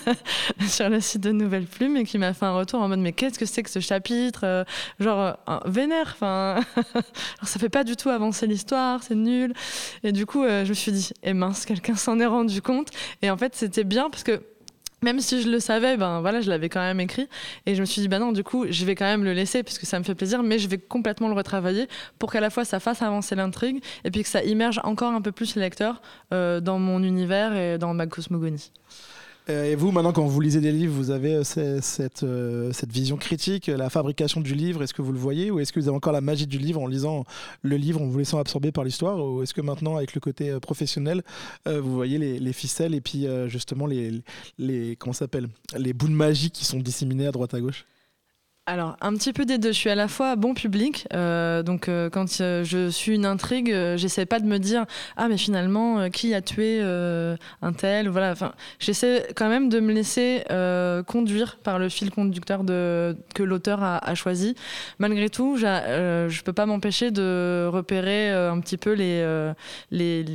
sur le site de Nouvelle Plume et qui m'a fait un retour en mode « Mais qu'est-ce que c'est que ce chapitre ?» Genre, euh, vénère, enfin... ça fait pas du tout avancer l'histoire, c'est nul. Et du coup, euh, je me suis dit « Eh mince, quelqu'un s'en est rendu compte. » Et en fait, c'était bien parce que même si je le savais, ben voilà, je l'avais quand même écrit. Et je me suis dit, ben non, du coup, je vais quand même le laisser parce que ça me fait plaisir, mais je vais complètement le retravailler pour qu'à la fois ça fasse avancer l'intrigue et puis que ça immerge encore un peu plus les lecteurs euh, dans mon univers et dans ma cosmogonie. Euh, Et vous, maintenant, quand vous lisez des livres, vous avez euh, ce- cette, euh, cette vision critique, la fabrication du livre, est-ce que vous le voyez ou est-ce que vous avez encore la magie du livre en lisant le livre, en vous laissant absorber par l'histoire ou est-ce que maintenant, avec le côté euh, professionnel, euh, vous voyez les, les ficelles et puis euh, justement les, les, comment ça s'appelle, les bouts de magie qui sont disséminés à droite à gauche? Alors, un petit peu des deux. Je suis à la fois bon public, euh, donc euh, quand euh, je suis une intrigue, euh, j'essaie pas de me dire ah mais finalement euh, qui a tué euh, un tel, voilà. Enfin, j'essaie quand même de me laisser euh, conduire par le fil conducteur de que l'auteur a, a choisi. Malgré tout, j'a- euh, je peux pas m'empêcher de repérer euh, un petit peu les euh, les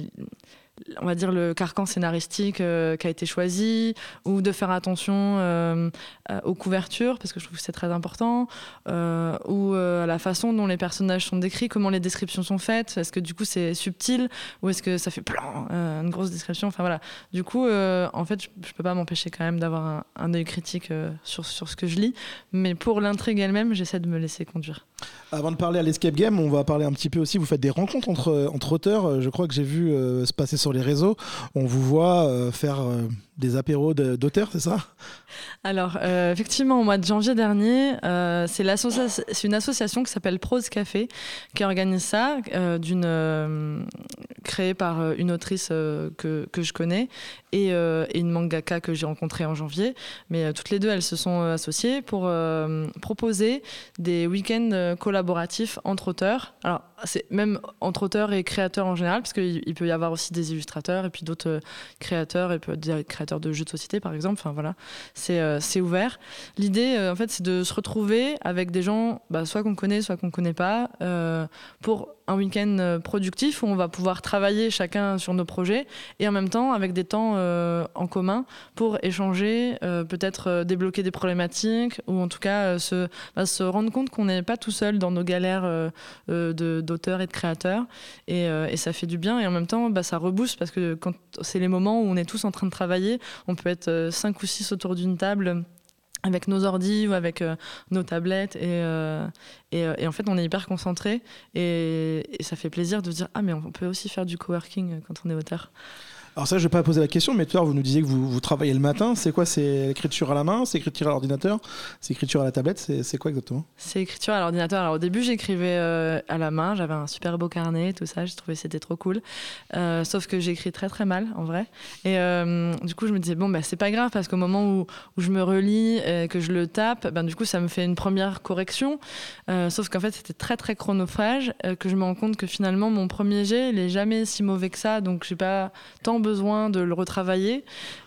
on va dire le carcan scénaristique euh, qui a été choisi, ou de faire attention euh, euh, aux couvertures, parce que je trouve que c'est très important, euh, ou euh, à la façon dont les personnages sont décrits, comment les descriptions sont faites, est-ce que du coup c'est subtil, ou est-ce que ça fait plan, euh, une grosse description, enfin voilà. Du coup, euh, en fait, je, je peux pas m'empêcher quand même d'avoir un, un œil critique euh, sur, sur ce que je lis, mais pour l'intrigue elle-même, j'essaie de me laisser conduire. Avant de parler à l'Escape Game, on va parler un petit peu aussi, vous faites des rencontres entre, entre auteurs, je crois que j'ai vu euh, se passer sur les réseaux, on vous voit euh, faire euh, des apéros de- d'auteurs, c'est ça? Alors, euh, effectivement, au mois de janvier dernier, euh, c'est, l'associa- c'est une association qui s'appelle Prose Café qui organise ça, euh, d'une, euh, créée par euh, une autrice euh, que, que je connais et, euh, et une mangaka que j'ai rencontrée en janvier. Mais euh, toutes les deux, elles se sont euh, associées pour euh, proposer des week-ends euh, collaboratifs entre auteurs. Alors, c'est même entre auteurs et créateurs en général, parce qu'il il peut y avoir aussi des illustrateurs et puis d'autres euh, créateurs, et puis des créateurs de jeux de société, par exemple. Enfin, voilà. C'est, euh, c'est ouvert. L'idée, euh, en fait, c'est de se retrouver avec des gens, bah, soit qu'on connaît, soit qu'on connaît pas, euh, pour un week-end euh, productif où on va pouvoir travailler chacun sur nos projets et en même temps avec des temps euh, en commun pour échanger, euh, peut-être euh, débloquer des problématiques ou en tout cas euh, se, bah, se rendre compte qu'on n'est pas tout seul dans nos galères euh, euh, de, d'auteurs et de créateurs et, euh, et ça fait du bien et en même temps bah, ça rebooste parce que quand c'est les moments où on est tous en train de travailler, on peut être euh, cinq ou six autour d'une table avec nos ordis ou avec euh, nos tablettes et, euh, et, euh, et en fait on est hyper concentré et, et ça fait plaisir de se dire ah mais on peut aussi faire du coworking quand on est auteur. Alors ça, je vais pas poser la question, mais tout à l'heure, vous nous disiez que vous, vous travaillez le matin. C'est quoi? C'est l'écriture à la main? C'est l'écriture à l'ordinateur? C'est l'écriture à la tablette? C'est, c'est quoi exactement? C'est écriture à l'ordinateur. Alors au début j'écrivais euh, à la main, j'avais un super beau carnet, tout ça, j'ai trouvé que c'était trop cool. Euh, sauf que j'écris très très mal en vrai. Et euh, du coup je me disais bon bah c'est pas grave parce qu'au moment où, où je me relis et que je le tape, ben, du coup ça me fait une première correction. Euh, sauf qu'en fait c'était très très chronophage, euh, que je me rends compte que finalement mon premier jet il est jamais si mauvais que ça, donc j'ai pas tant besoin de le retravailler.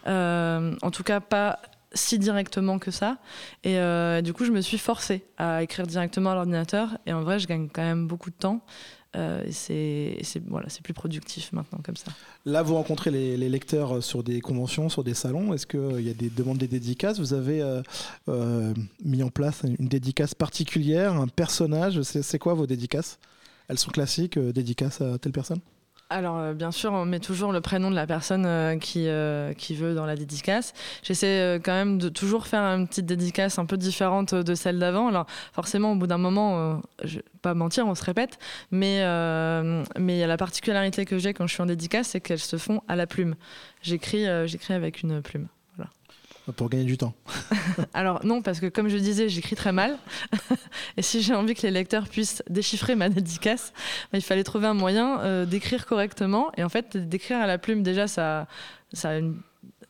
Euh, en tout cas pas si directement que ça et euh, du coup je me suis forcée à écrire directement à l'ordinateur et en vrai je gagne quand même beaucoup de temps euh, et c'est, et c'est, voilà, c'est plus productif maintenant comme ça. Là, vous rencontrez les, les lecteurs sur des conventions, sur des salons. Est-ce qu'il euh, y a des demandes des dédicaces? Vous avez euh, euh, mis en place une dédicace particulière, un personnage? C'est, c'est quoi vos dédicaces? Elles sont classiques, euh, dédicace à telle personne? Alors, euh, bien sûr, on met toujours le prénom de la personne euh, qui, euh, qui veut dans la dédicace. J'essaie euh, quand même de toujours faire une petite dédicace un peu différente de celle d'avant. Alors, forcément, au bout d'un moment, euh, je vais pas mentir, on se répète, mais euh, mais il y a la particularité que j'ai quand je suis en dédicace, c'est qu'elles se font à la plume. J'écris, euh, j'écris avec une plume. Voilà. Pour gagner du temps. Alors non, parce que comme je disais, j'écris très mal. Et si j'ai envie que les lecteurs puissent déchiffrer ma dédicace, bah, il fallait trouver un moyen euh, d'écrire correctement. Et en fait, d'écrire à la plume, déjà, ça, ça a une,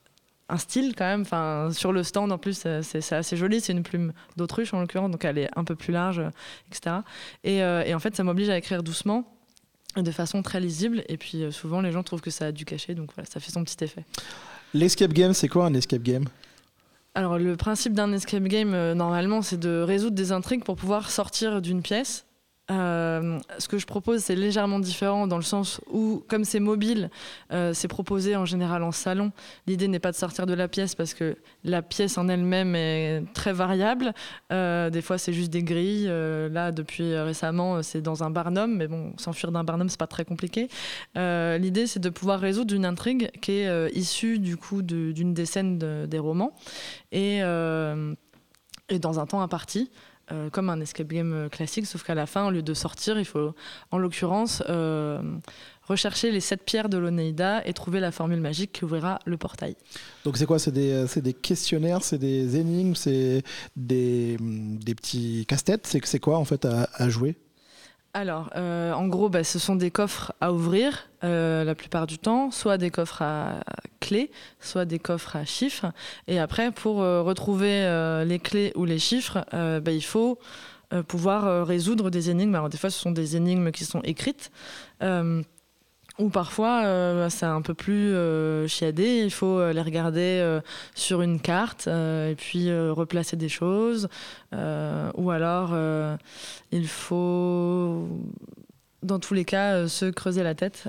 un style quand même. Enfin, sur le stand, en plus, c'est, c'est assez joli. C'est une plume d'autruche, en l'occurrence, donc elle est un peu plus large, et cetera. Et, euh, et en fait, ça m'oblige à écrire doucement, de façon très lisible. Et puis, euh, souvent, les gens trouvent que ça a du cachet. Donc voilà, ça fait son petit effet. L'escape game, c'est quoi un escape game? Alors le principe d'un escape game, euh, normalement, c'est de résoudre des intrigues pour pouvoir sortir d'une pièce. Euh, ce que je propose, c'est légèrement différent dans le sens où, comme c'est mobile, euh, c'est proposé en général en salon. L'idée n'est pas de sortir de la pièce parce que la pièce en elle-même est très variable. Euh, des fois, c'est juste des grilles. Euh, là, depuis récemment, c'est dans un barnum. Mais bon, s'enfuir d'un barnum, c'est pas très compliqué. Euh, l'idée, c'est de pouvoir résoudre une intrigue qui est euh, issue du coup de, d'une des scènes de, des romans et, euh, et dans un temps imparti. euh, comme un escape game classique, sauf qu'à la fin, au lieu de sortir, il faut, en l'occurrence, euh, rechercher les sept pierres de l'Onéida et trouver la formule magique qui ouvrira le portail. Donc c'est quoi? C'est des, c'est des questionnaires, c'est des énigmes, c'est des, des petits casse-têtes? C'est, c'est quoi en fait à, à jouer? Alors, euh, en gros, bah, ce sont des coffres à ouvrir euh, la plupart du temps, soit des coffres à clés, soit des coffres à chiffres. Et après, pour euh, retrouver euh, les clés ou les chiffres, euh, bah, il faut euh, pouvoir euh, résoudre des énigmes. Alors, des fois, ce sont des énigmes qui sont écrites. Euh, Ou parfois, euh, c'est un peu plus euh, chiadé, il faut les regarder euh, sur une carte euh, et puis euh, replacer des choses. Euh, ou alors, euh, il faut, dans tous les cas, euh, se creuser la tête.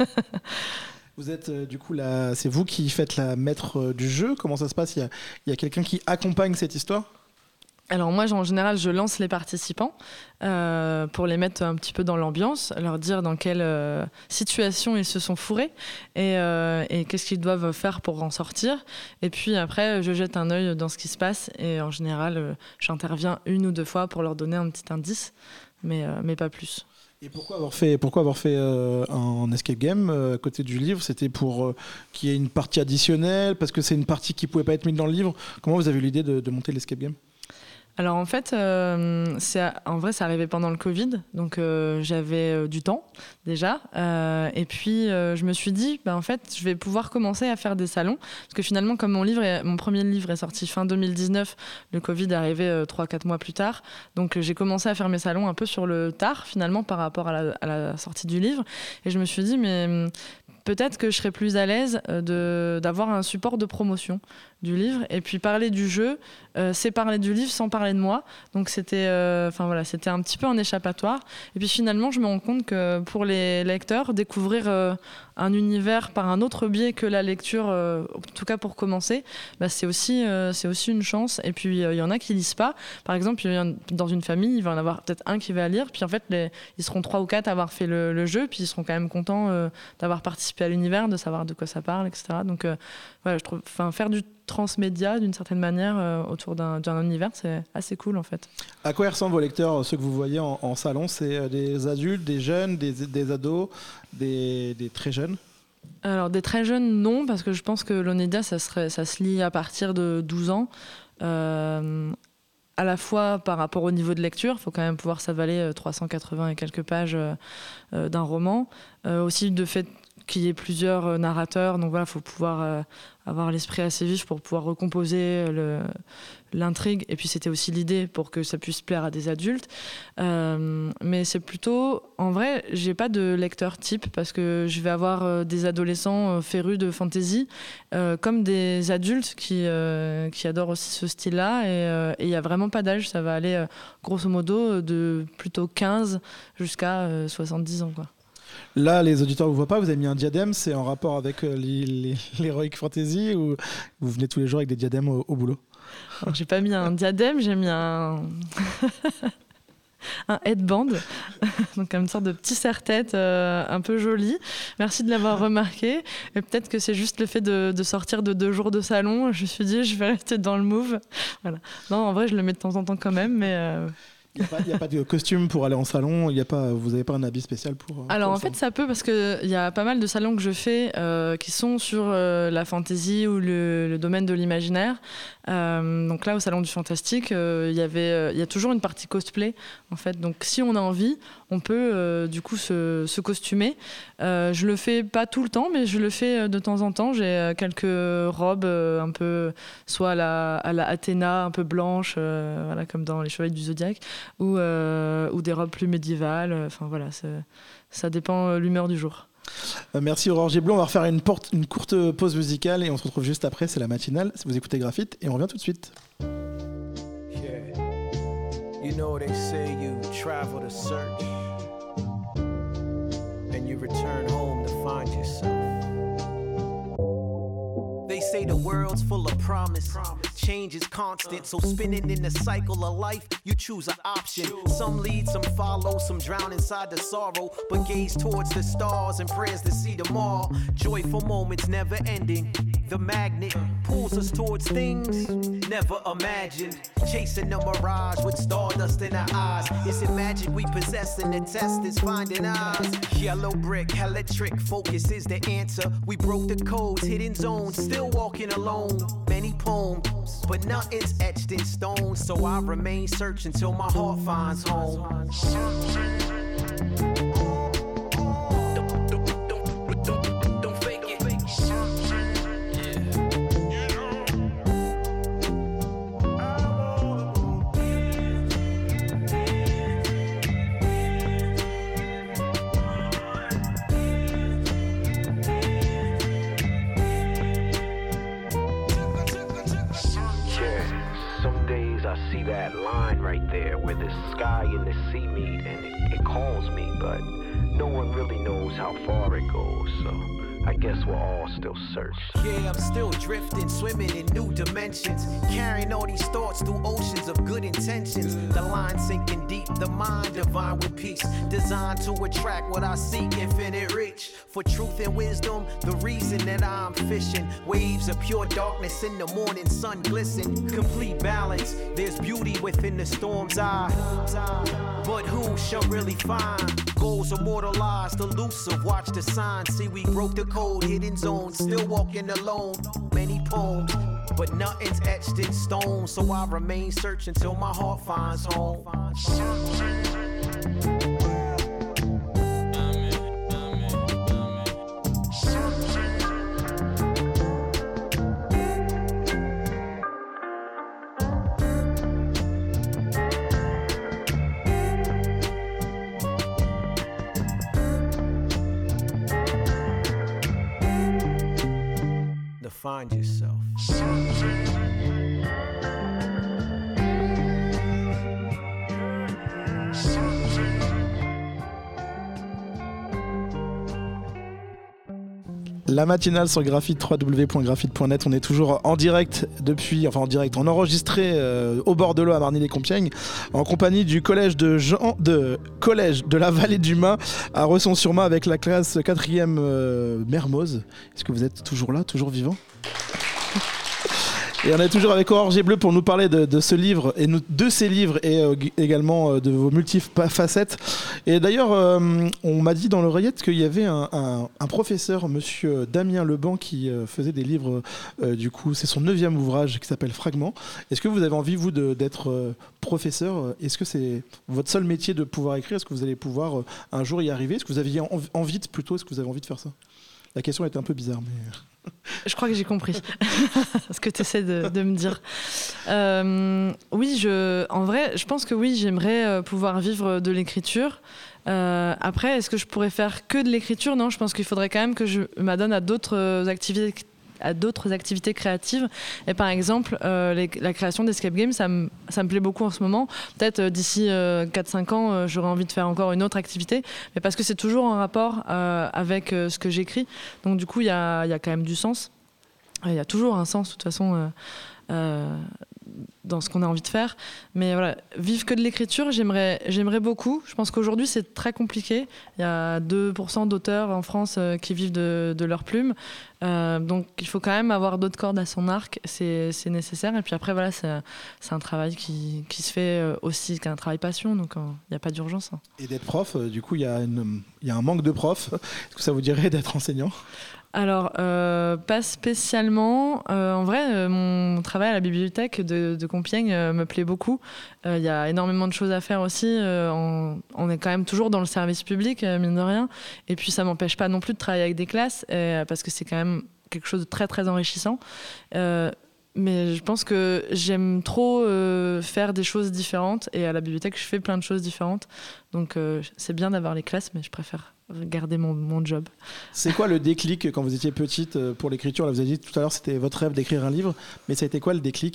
Vous êtes euh, du coup là, c'est vous qui faites la maître euh, du jeu. Comment ça se passe? Il y a, il y a quelqu'un qui accompagne cette histoire? Alors moi, en général, je lance les participants euh, pour les mettre un petit peu dans l'ambiance, leur dire dans quelle euh, situation ils se sont fourrés et, euh, et qu'est-ce qu'ils doivent faire pour en sortir. Et puis après, je jette un œil dans ce qui se passe et en général, euh, j'interviens une ou deux fois pour leur donner un petit indice, mais, euh, mais pas plus. Et pourquoi avoir fait, pourquoi avoir fait euh, un escape game euh, à côté du livre? C'était pour euh, qu'il y ait une partie additionnelle, parce que c'est une partie qui ne pouvait pas être mise dans le livre. Comment vous avez eu l'idée de, de monter l'escape game? Alors en fait, euh, c'est, en vrai, ça arrivait pendant le Covid, donc euh, j'avais euh, du temps déjà. Euh, et puis euh, je me suis dit, bah, en fait, je vais pouvoir commencer à faire des salons, parce que finalement, comme mon livre, est, mon premier livre est sorti fin deux mille dix-neuf, le Covid est arrivé euh, trois quatre mois plus tard. Donc euh, j'ai commencé à faire mes salons un peu sur le tard, finalement, par rapport à la, à la sortie du livre. Et je me suis dit, mais peut-être que je serais plus à l'aise de, d'avoir un support de promotion du livre. Et puis parler du jeu, euh, c'est parler du livre sans parler de moi. Donc c'était, euh, voilà, c'était un petit peu un échappatoire. Et puis finalement, je me rends compte que pour les lecteurs, découvrir euh, un univers par un autre biais que la lecture, euh, en tout cas pour commencer, bah, c'est, aussi, euh, c'est aussi une chance. Et puis il euh, y en a qui lisent pas. Par exemple, dans une famille, il va y en avoir peut-être un qui va lire. Puis en fait, les, ils seront trois ou quatre à avoir fait le, le jeu. Puis ils seront quand même contents euh, d'avoir participé à l'univers, de savoir de quoi ça parle, et cetera. Donc euh, voilà, je trouve, enfin, faire du transmédia d'une certaine manière euh, autour d'un, d'un univers, c'est assez cool en fait. À quoi ressemblent vos lecteurs, ceux que vous voyez en, en salon? C'est des adultes, des jeunes, des, des ados, des, des très jeunes? Alors des très jeunes, non, parce que je pense que l'Onéida, ça, serait, ça se lit à partir de douze ans. Euh, à la fois par rapport au niveau de lecture, il faut quand même pouvoir s'avaler trois cent quatre-vingts et quelques pages euh, d'un roman. Euh, aussi de fait qu'il y ait plusieurs narrateurs, donc voilà, il faut pouvoir euh, avoir l'esprit assez vif pour pouvoir recomposer le, l'intrigue. Et puis c'était aussi l'idée pour que ça puisse plaire à des adultes. Euh, mais c'est plutôt, en vrai, j'ai pas de lecteur type parce que je vais avoir euh, des adolescents euh, férus de fantasy, euh, comme des adultes qui euh, qui adorent aussi ce style-là. Et il euh, y a vraiment pas d'âge, ça va aller euh, grosso modo de plutôt quinze jusqu'à euh, soixante-dix ans, quoi. Là, les auditeurs ne vous voient pas, vous avez mis un diadème, c'est en rapport avec euh, les, les, l'Heroic Fantasy ou vous venez tous les jours avec des diadèmes au, au boulot? Alors, j'ai pas mis un diadème, j'ai mis un, un headband, donc une sorte de petit serre-tête euh, un peu joli. Merci de l'avoir remarqué. Et peut-être que c'est juste le fait de, de sortir de deux jours de salon. Je me suis dit, je vais rester dans le move. Voilà. Non, en vrai, je le mets de temps en temps quand même, mais... Euh... Il n'y a, a pas de costume pour aller en salon, y a pas, vous n'avez pas un habit spécial pour... Alors pour en fait ça peut, parce qu'il y a pas mal de salons que je fais euh, qui sont sur euh, la fantasy ou le, le domaine de l'imaginaire. Euh, donc là au salon du fantastique, il euh, y avait, euh, y a toujours une partie cosplay en fait. Donc si on a envie, on peut euh, du coup se, se costumer. Euh, je le fais pas tout le temps, mais je le fais de temps en temps. J'ai quelques robes euh, un peu, soit à la, à la Athéna, un peu blanche, euh, voilà, comme dans les Chevaliers du Zodiaque, ou, euh, ou des robes plus médiévales. Enfin voilà, ça dépend de l'humeur du jour. Euh, merci Aurore Géblon, on va refaire une, porte, une courte pause musicale et on se retrouve juste après, c'est la matinale. Si vous écoutez Graphite et on revient tout de suite. Yeah. You know they say you travel to search and you return home to find yourself. They say the world's full of promise. Change is constant, so spinning in the cycle of life, you choose an option. Some lead, some follow, some drown inside the sorrow, but gaze towards the stars and prayers to see them all. Joyful moments never ending. The magnet pulls us towards things never imagined. Chasing a mirage with stardust in our eyes. Is it magic we possess and the test is finding eyes? Yellow brick, electric focus is the answer. We broke the codes, hidden zones, still walking alone. Many poems, but nothing's etched in stone. So I remain searching till my heart finds home. That line right there where the sky and the sea meet, and it, it calls me, but no one really knows how far it goes, so I guess we're all still searching. Yeah, I'm still drifting, swimming in new dimensions, carrying all these thoughts through oceans of good intentions. The line sinking deep, the mind divine with peace, designed to attract what I seek, infinite reach. For truth and wisdom, the reason that I'm fishing. Waves of pure darkness in the morning sun glisten. Complete balance, there's beauty within the storm's eye. But who shall really find? Goals immortalized, elusive, watch the signs. See, we broke the code, hidden zones, still walking alone. Many poems, but nothing's etched in stone. So I remain searching till my heart finds home. Find yourself. La matinale sur Graphite, w w w point graphite point net. On est toujours en direct depuis, enfin en direct, on enregistré euh, au bord de l'eau à Marny-les-Compiègnes, en compagnie du collège de Jean, de collège de la Vallée du Main à Resson-sur-Main avec la classe quatrième euh, Mermoz. Est-ce que vous êtes toujours là, toujours vivant ? Et on est toujours avec Orange et Bleu pour nous parler de, de ce livre et nous, de ces livres et euh, également euh, de vos multiples facettes. Et d'ailleurs, euh, on m'a dit dans l'oreillette qu'il y avait un, un, un professeur, monsieur Damien Leban, qui euh, faisait des livres. Euh, du coup, c'est son neuvième ouvrage qui s'appelle Fragments. Est-ce que vous avez envie, vous, de, d'être euh, professeur ? Est-ce que c'est votre seul métier de pouvoir écrire ? Est-ce que vous allez pouvoir euh, un jour y arriver ? Est-ce que vous aviez en, envie de, plutôt, est-ce que vous avez envie de faire ça ? La question était un peu bizarre, mais... Je crois que j'ai compris ce que tu essaies de, de me dire. Euh, oui, je, en vrai, je pense que oui, j'aimerais pouvoir vivre de l'écriture. Euh, après, est-ce que je pourrais faire que de l'écriture ? Non, je pense qu'il faudrait quand même que je m'adonne à d'autres activités à d'autres activités créatives. Et par exemple, euh, les, la création d'escape games, ça me ça me plaît beaucoup en ce moment. Peut-être euh, d'ici euh, quatre cinq ans, euh, j'aurais envie de faire encore une autre activité, mais parce que c'est toujours en rapport euh, avec euh, ce que j'écris. Donc du coup, il y a, y a quand même du sens. Il y a toujours un sens, de toute façon, euh, euh, dans ce qu'on a envie de faire. Mais voilà, vivre que de l'écriture, j'aimerais, j'aimerais beaucoup. Je pense qu'aujourd'hui, c'est très compliqué. Il y a deux pour cent d'auteurs en France euh, qui vivent de, de leur plume. Euh, donc, il faut quand même avoir d'autres cordes à son arc. C'est, c'est nécessaire. Et puis après, voilà, c'est, c'est un travail qui, qui se fait aussi, qui est un travail passion. Donc, il n'y a pas d'urgence. Hein. Et d'être prof, du coup, il y a une, il y a un manque de profs. Est-ce que ça vous dirait d'être enseignant ? Alors, euh, pas spécialement. Euh, en vrai, euh, mon travail à la bibliothèque de, de Compiègne euh, me plaît beaucoup. Il euh, y a énormément de choses à faire aussi. Euh, on, on est quand même toujours dans le service public, euh, mine de rien. Et puis, ça m'empêche pas non plus de travailler avec des classes, euh, parce que c'est quand même quelque chose de très, très enrichissant. Euh, mais je pense que j'aime trop euh, faire des choses différentes. Et à la bibliothèque, je fais plein de choses différentes. Donc, euh, c'est bien d'avoir les classes, mais je préfère garder mon, mon job. C'est quoi le déclic quand vous étiez petite pour l'écriture ? Là, vous avez dit tout à l'heure c'était votre rêve d'écrire un livre, mais ça a été quoi le déclic ?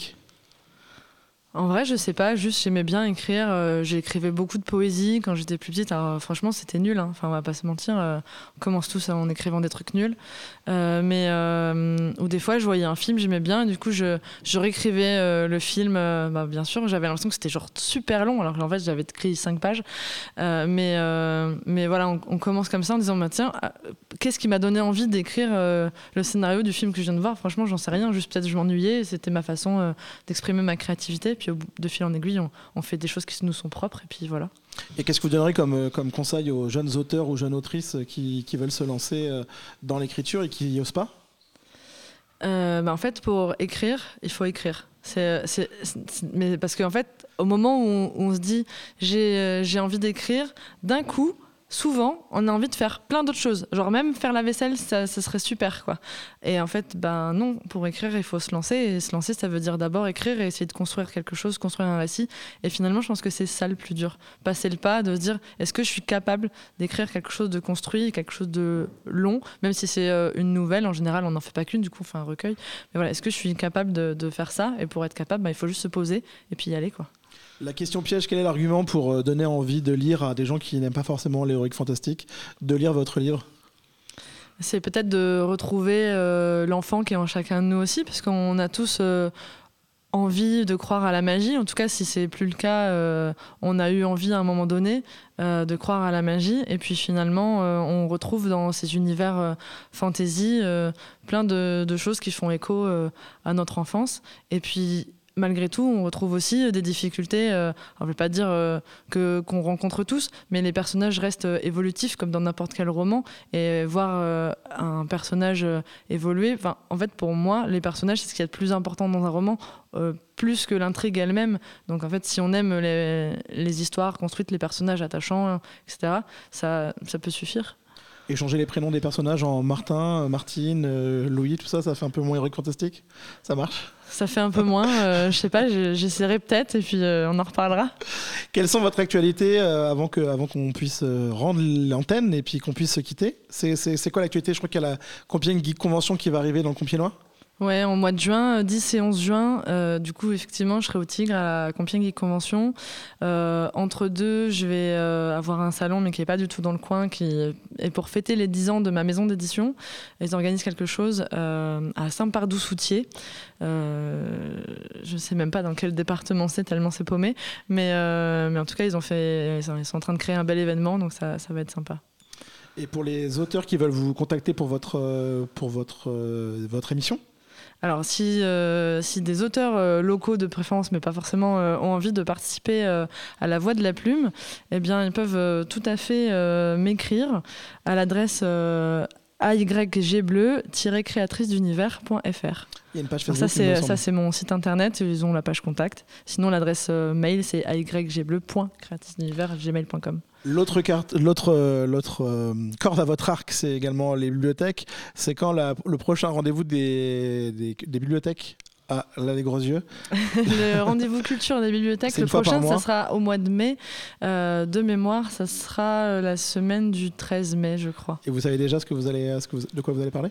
En vrai, je sais pas, juste j'aimais bien écrire. Euh, j'écrivais beaucoup de poésie quand j'étais plus petite. Alors, franchement, c'était nul, hein. Enfin, on va pas se mentir. Euh, on commence tous en écrivant des trucs nuls. Euh, mais, euh, ou des fois, je voyais un film, j'aimais bien, et du coup, je, je réécrivais euh, le film. Euh, bah, bien sûr, j'avais l'impression que c'était genre super long, alors qu'en fait, j'avais écrit cinq pages. Euh, mais, euh, mais voilà, on, on commence comme ça en disant, bah, tiens, qu'est-ce qui m'a donné envie d'écrire euh, le scénario du film que je viens de voir ? Franchement, j'en sais rien. Juste peut-être je m'ennuyais. Et c'était ma façon euh, d'exprimer ma créativité. Puis au bout de fil en aiguille, on, on fait des choses qui nous sont propres. Et puis voilà. Et qu'est-ce que vous donnerez comme, comme conseil aux jeunes auteurs ou jeunes autrices qui, qui veulent se lancer euh, dans l'écriture et qui n'y osent pas ? Euh, bah en fait, pour écrire, il faut écrire. C'est, c'est, c'est, mais parce qu'en fait, au moment où on, où on se dit j'ai, euh, j'ai envie d'écrire, d'un coup, souvent, on a envie de faire plein d'autres choses. Genre même faire la vaisselle, ça, ça serait super, quoi. Et en fait, ben non, pour écrire, il faut se lancer. Et se lancer, ça veut dire d'abord écrire et essayer de construire quelque chose, construire un récit. Et finalement, je pense que c'est ça le plus dur. Passer le pas, de se dire, est-ce que je suis capable d'écrire quelque chose de construit, quelque chose de long, même si c'est euh, une nouvelle, en général, on n'en fait pas qu'une, du coup, on fait un recueil. Mais voilà, est-ce que je suis capable de, de faire ça ? Et pour être capable, ben, il faut juste se poser et puis y aller, quoi. La question piège, quel est l'argument pour donner envie de lire à des gens qui n'aiment pas forcément l'héroïque fantastique, de lire votre livre ? C'est peut-être de retrouver euh, l'enfant qui est en chacun de nous aussi, parce qu'on a tous euh, envie de croire à la magie. En tout cas, si c'est plus le cas, euh, on a eu envie à un moment donné euh, de croire à la magie. Et puis finalement, euh, on retrouve dans ces univers euh, fantasy euh, plein de, de choses qui font écho euh, à notre enfance. Et puis malgré tout, on retrouve aussi des difficultés. Euh, on ne veut pas dire euh, que, qu'on rencontre tous, mais les personnages restent euh, évolutifs comme dans n'importe quel roman. Et voir euh, un personnage euh, évoluer, en fait, pour moi, les personnages, c'est ce qu'il y a de plus important dans un roman, euh, plus que l'intrigue elle-même. Donc en fait, si on aime les, les histoires construites, les personnages attachants, et cetera, ça, ça peut suffire. Et changer les prénoms des personnages en Martin, Martine, euh, Louis, tout ça, ça fait un peu moins héroïque fantastique ? Ça marche ? Ça fait un peu moins, euh, je sais pas, j'essaierai peut-être et puis euh, on en reparlera. Quelles sont votre actualité euh, avant, que, avant qu'on puisse euh, rendre l'antenne et puis qu'on puisse se quitter ? c'est, c'est, c'est quoi l'actualité ? Je crois qu'il y a la Compiègne Geek Convention qui va arriver dans le Compiègnois. Ouais, en mois de juin, dix et onze juin, euh, du coup, effectivement, je serai au Tigre à la Compiègne Geek Convention. Euh, entre deux, je vais euh, avoir un salon, mais qui n'est pas du tout dans le coin, qui est pour fêter les dix ans de ma maison d'édition. Ils organisent quelque chose euh, à Saint-Pardoux-Soutier. Euh, je ne sais même pas dans quel département c'est, tellement c'est paumé. Mais, euh, mais en tout cas, ils, ont fait, ils sont en train de créer un bel événement, donc ça, ça va être sympa. Et pour les auteurs qui veulent vous contacter pour votre, pour votre, votre émission ? Alors, si, euh, si des auteurs euh, locaux de préférence, mais pas forcément, euh, ont envie de participer euh, à la Voix de la Plume, eh bien, ils peuvent euh, tout à fait euh, m'écrire à l'adresse euh, a y g bleu tiret créatrice d'univers point f r. Il y a une page Facebook. Alors ça, c'est, ça, c'est mon site internet. Ils ont la page contact. Sinon, l'adresse euh, mail, c'est a y g bleu point créatrice d'univers arobase gmail point com. L'autre, carte, l'autre, euh, l'autre euh, corde à votre arc, c'est également les bibliothèques. C'est quand la, le prochain rendez-vous des, des, des bibliothèques ? Ah, là, les gros yeux. Le rendez-vous culture des bibliothèques, c'est le prochain, ça sera au mois de mai. Euh, de mémoire, ça sera la semaine du treize mai, je crois. Et vous savez déjà ce que vous allez, ce que vous, de quoi vous allez parler ?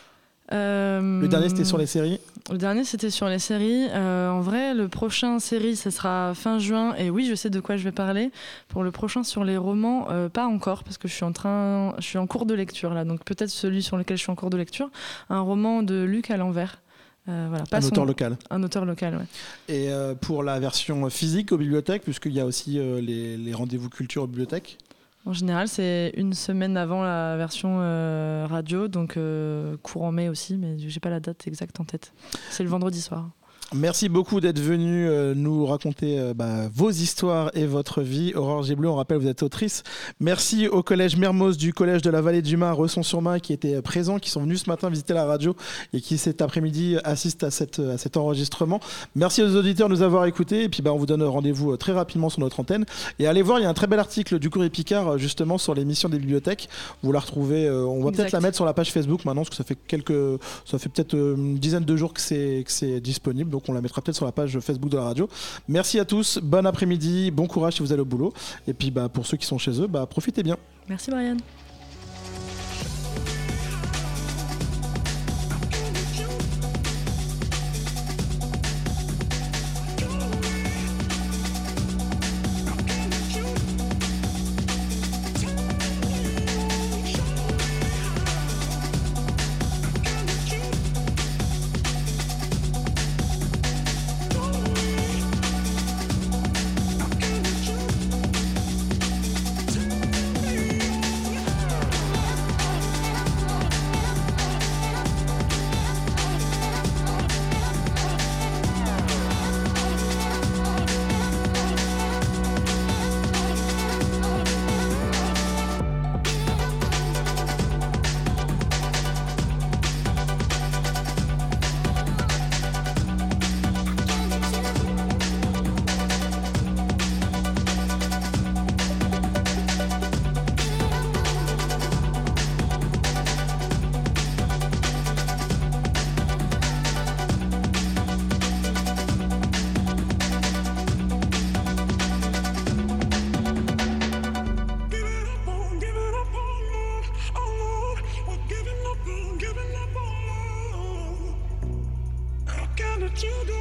Euh, le dernier, c'était sur les séries. Le dernier, c'était sur les séries. Euh, en vrai, le prochain série, ça sera fin juin. Et oui, je sais de quoi je vais parler. Pour le prochain sur les romans, euh, pas encore, parce que je suis en train, je suis en cours de lecture là. Donc peut-être celui sur lequel je suis en cours de lecture, un roman de Luc à l'envers. Euh, voilà, pas un son... auteur local. Un auteur local, ouais. Et euh, pour la version physique aux bibliothèques, puisqu'il y a aussi euh, les, les rendez-vous culture aux bibliothèques. En général, c'est une semaine avant la version euh, radio, donc euh, courant mai aussi, mais j'ai pas la date exacte en tête. C'est le vendredi soir. Merci beaucoup d'être venu euh, nous raconter euh, bah, vos histoires et votre vie. Aurore G-Bleu, on rappelle, vous êtes autrice. Merci au collège Mermoz du collège de la Vallée du Main à Resson-sur-Main qui étaient présents, qui sont venus ce matin visiter la radio et qui cet après-midi assistent à, cette, à cet enregistrement. Merci aux auditeurs de nous avoir écoutés et puis bah, on vous donne rendez-vous très rapidement sur notre antenne. Et allez voir, il y a un très bel article du Courrier Picard justement sur l'émission des bibliothèques. Vous la retrouvez, euh, on va exact. Peut-être la mettre sur la page Facebook maintenant parce que ça fait quelques, ça fait peut-être une dizaine de jours que c'est, que c'est disponible. Donc on la mettra peut-être sur la page Facebook de la radio. Merci à tous, bon après-midi, bon courage si vous allez au boulot. Et puis bah, pour ceux qui sont chez eux, bah, profitez bien. Merci Brian. you do.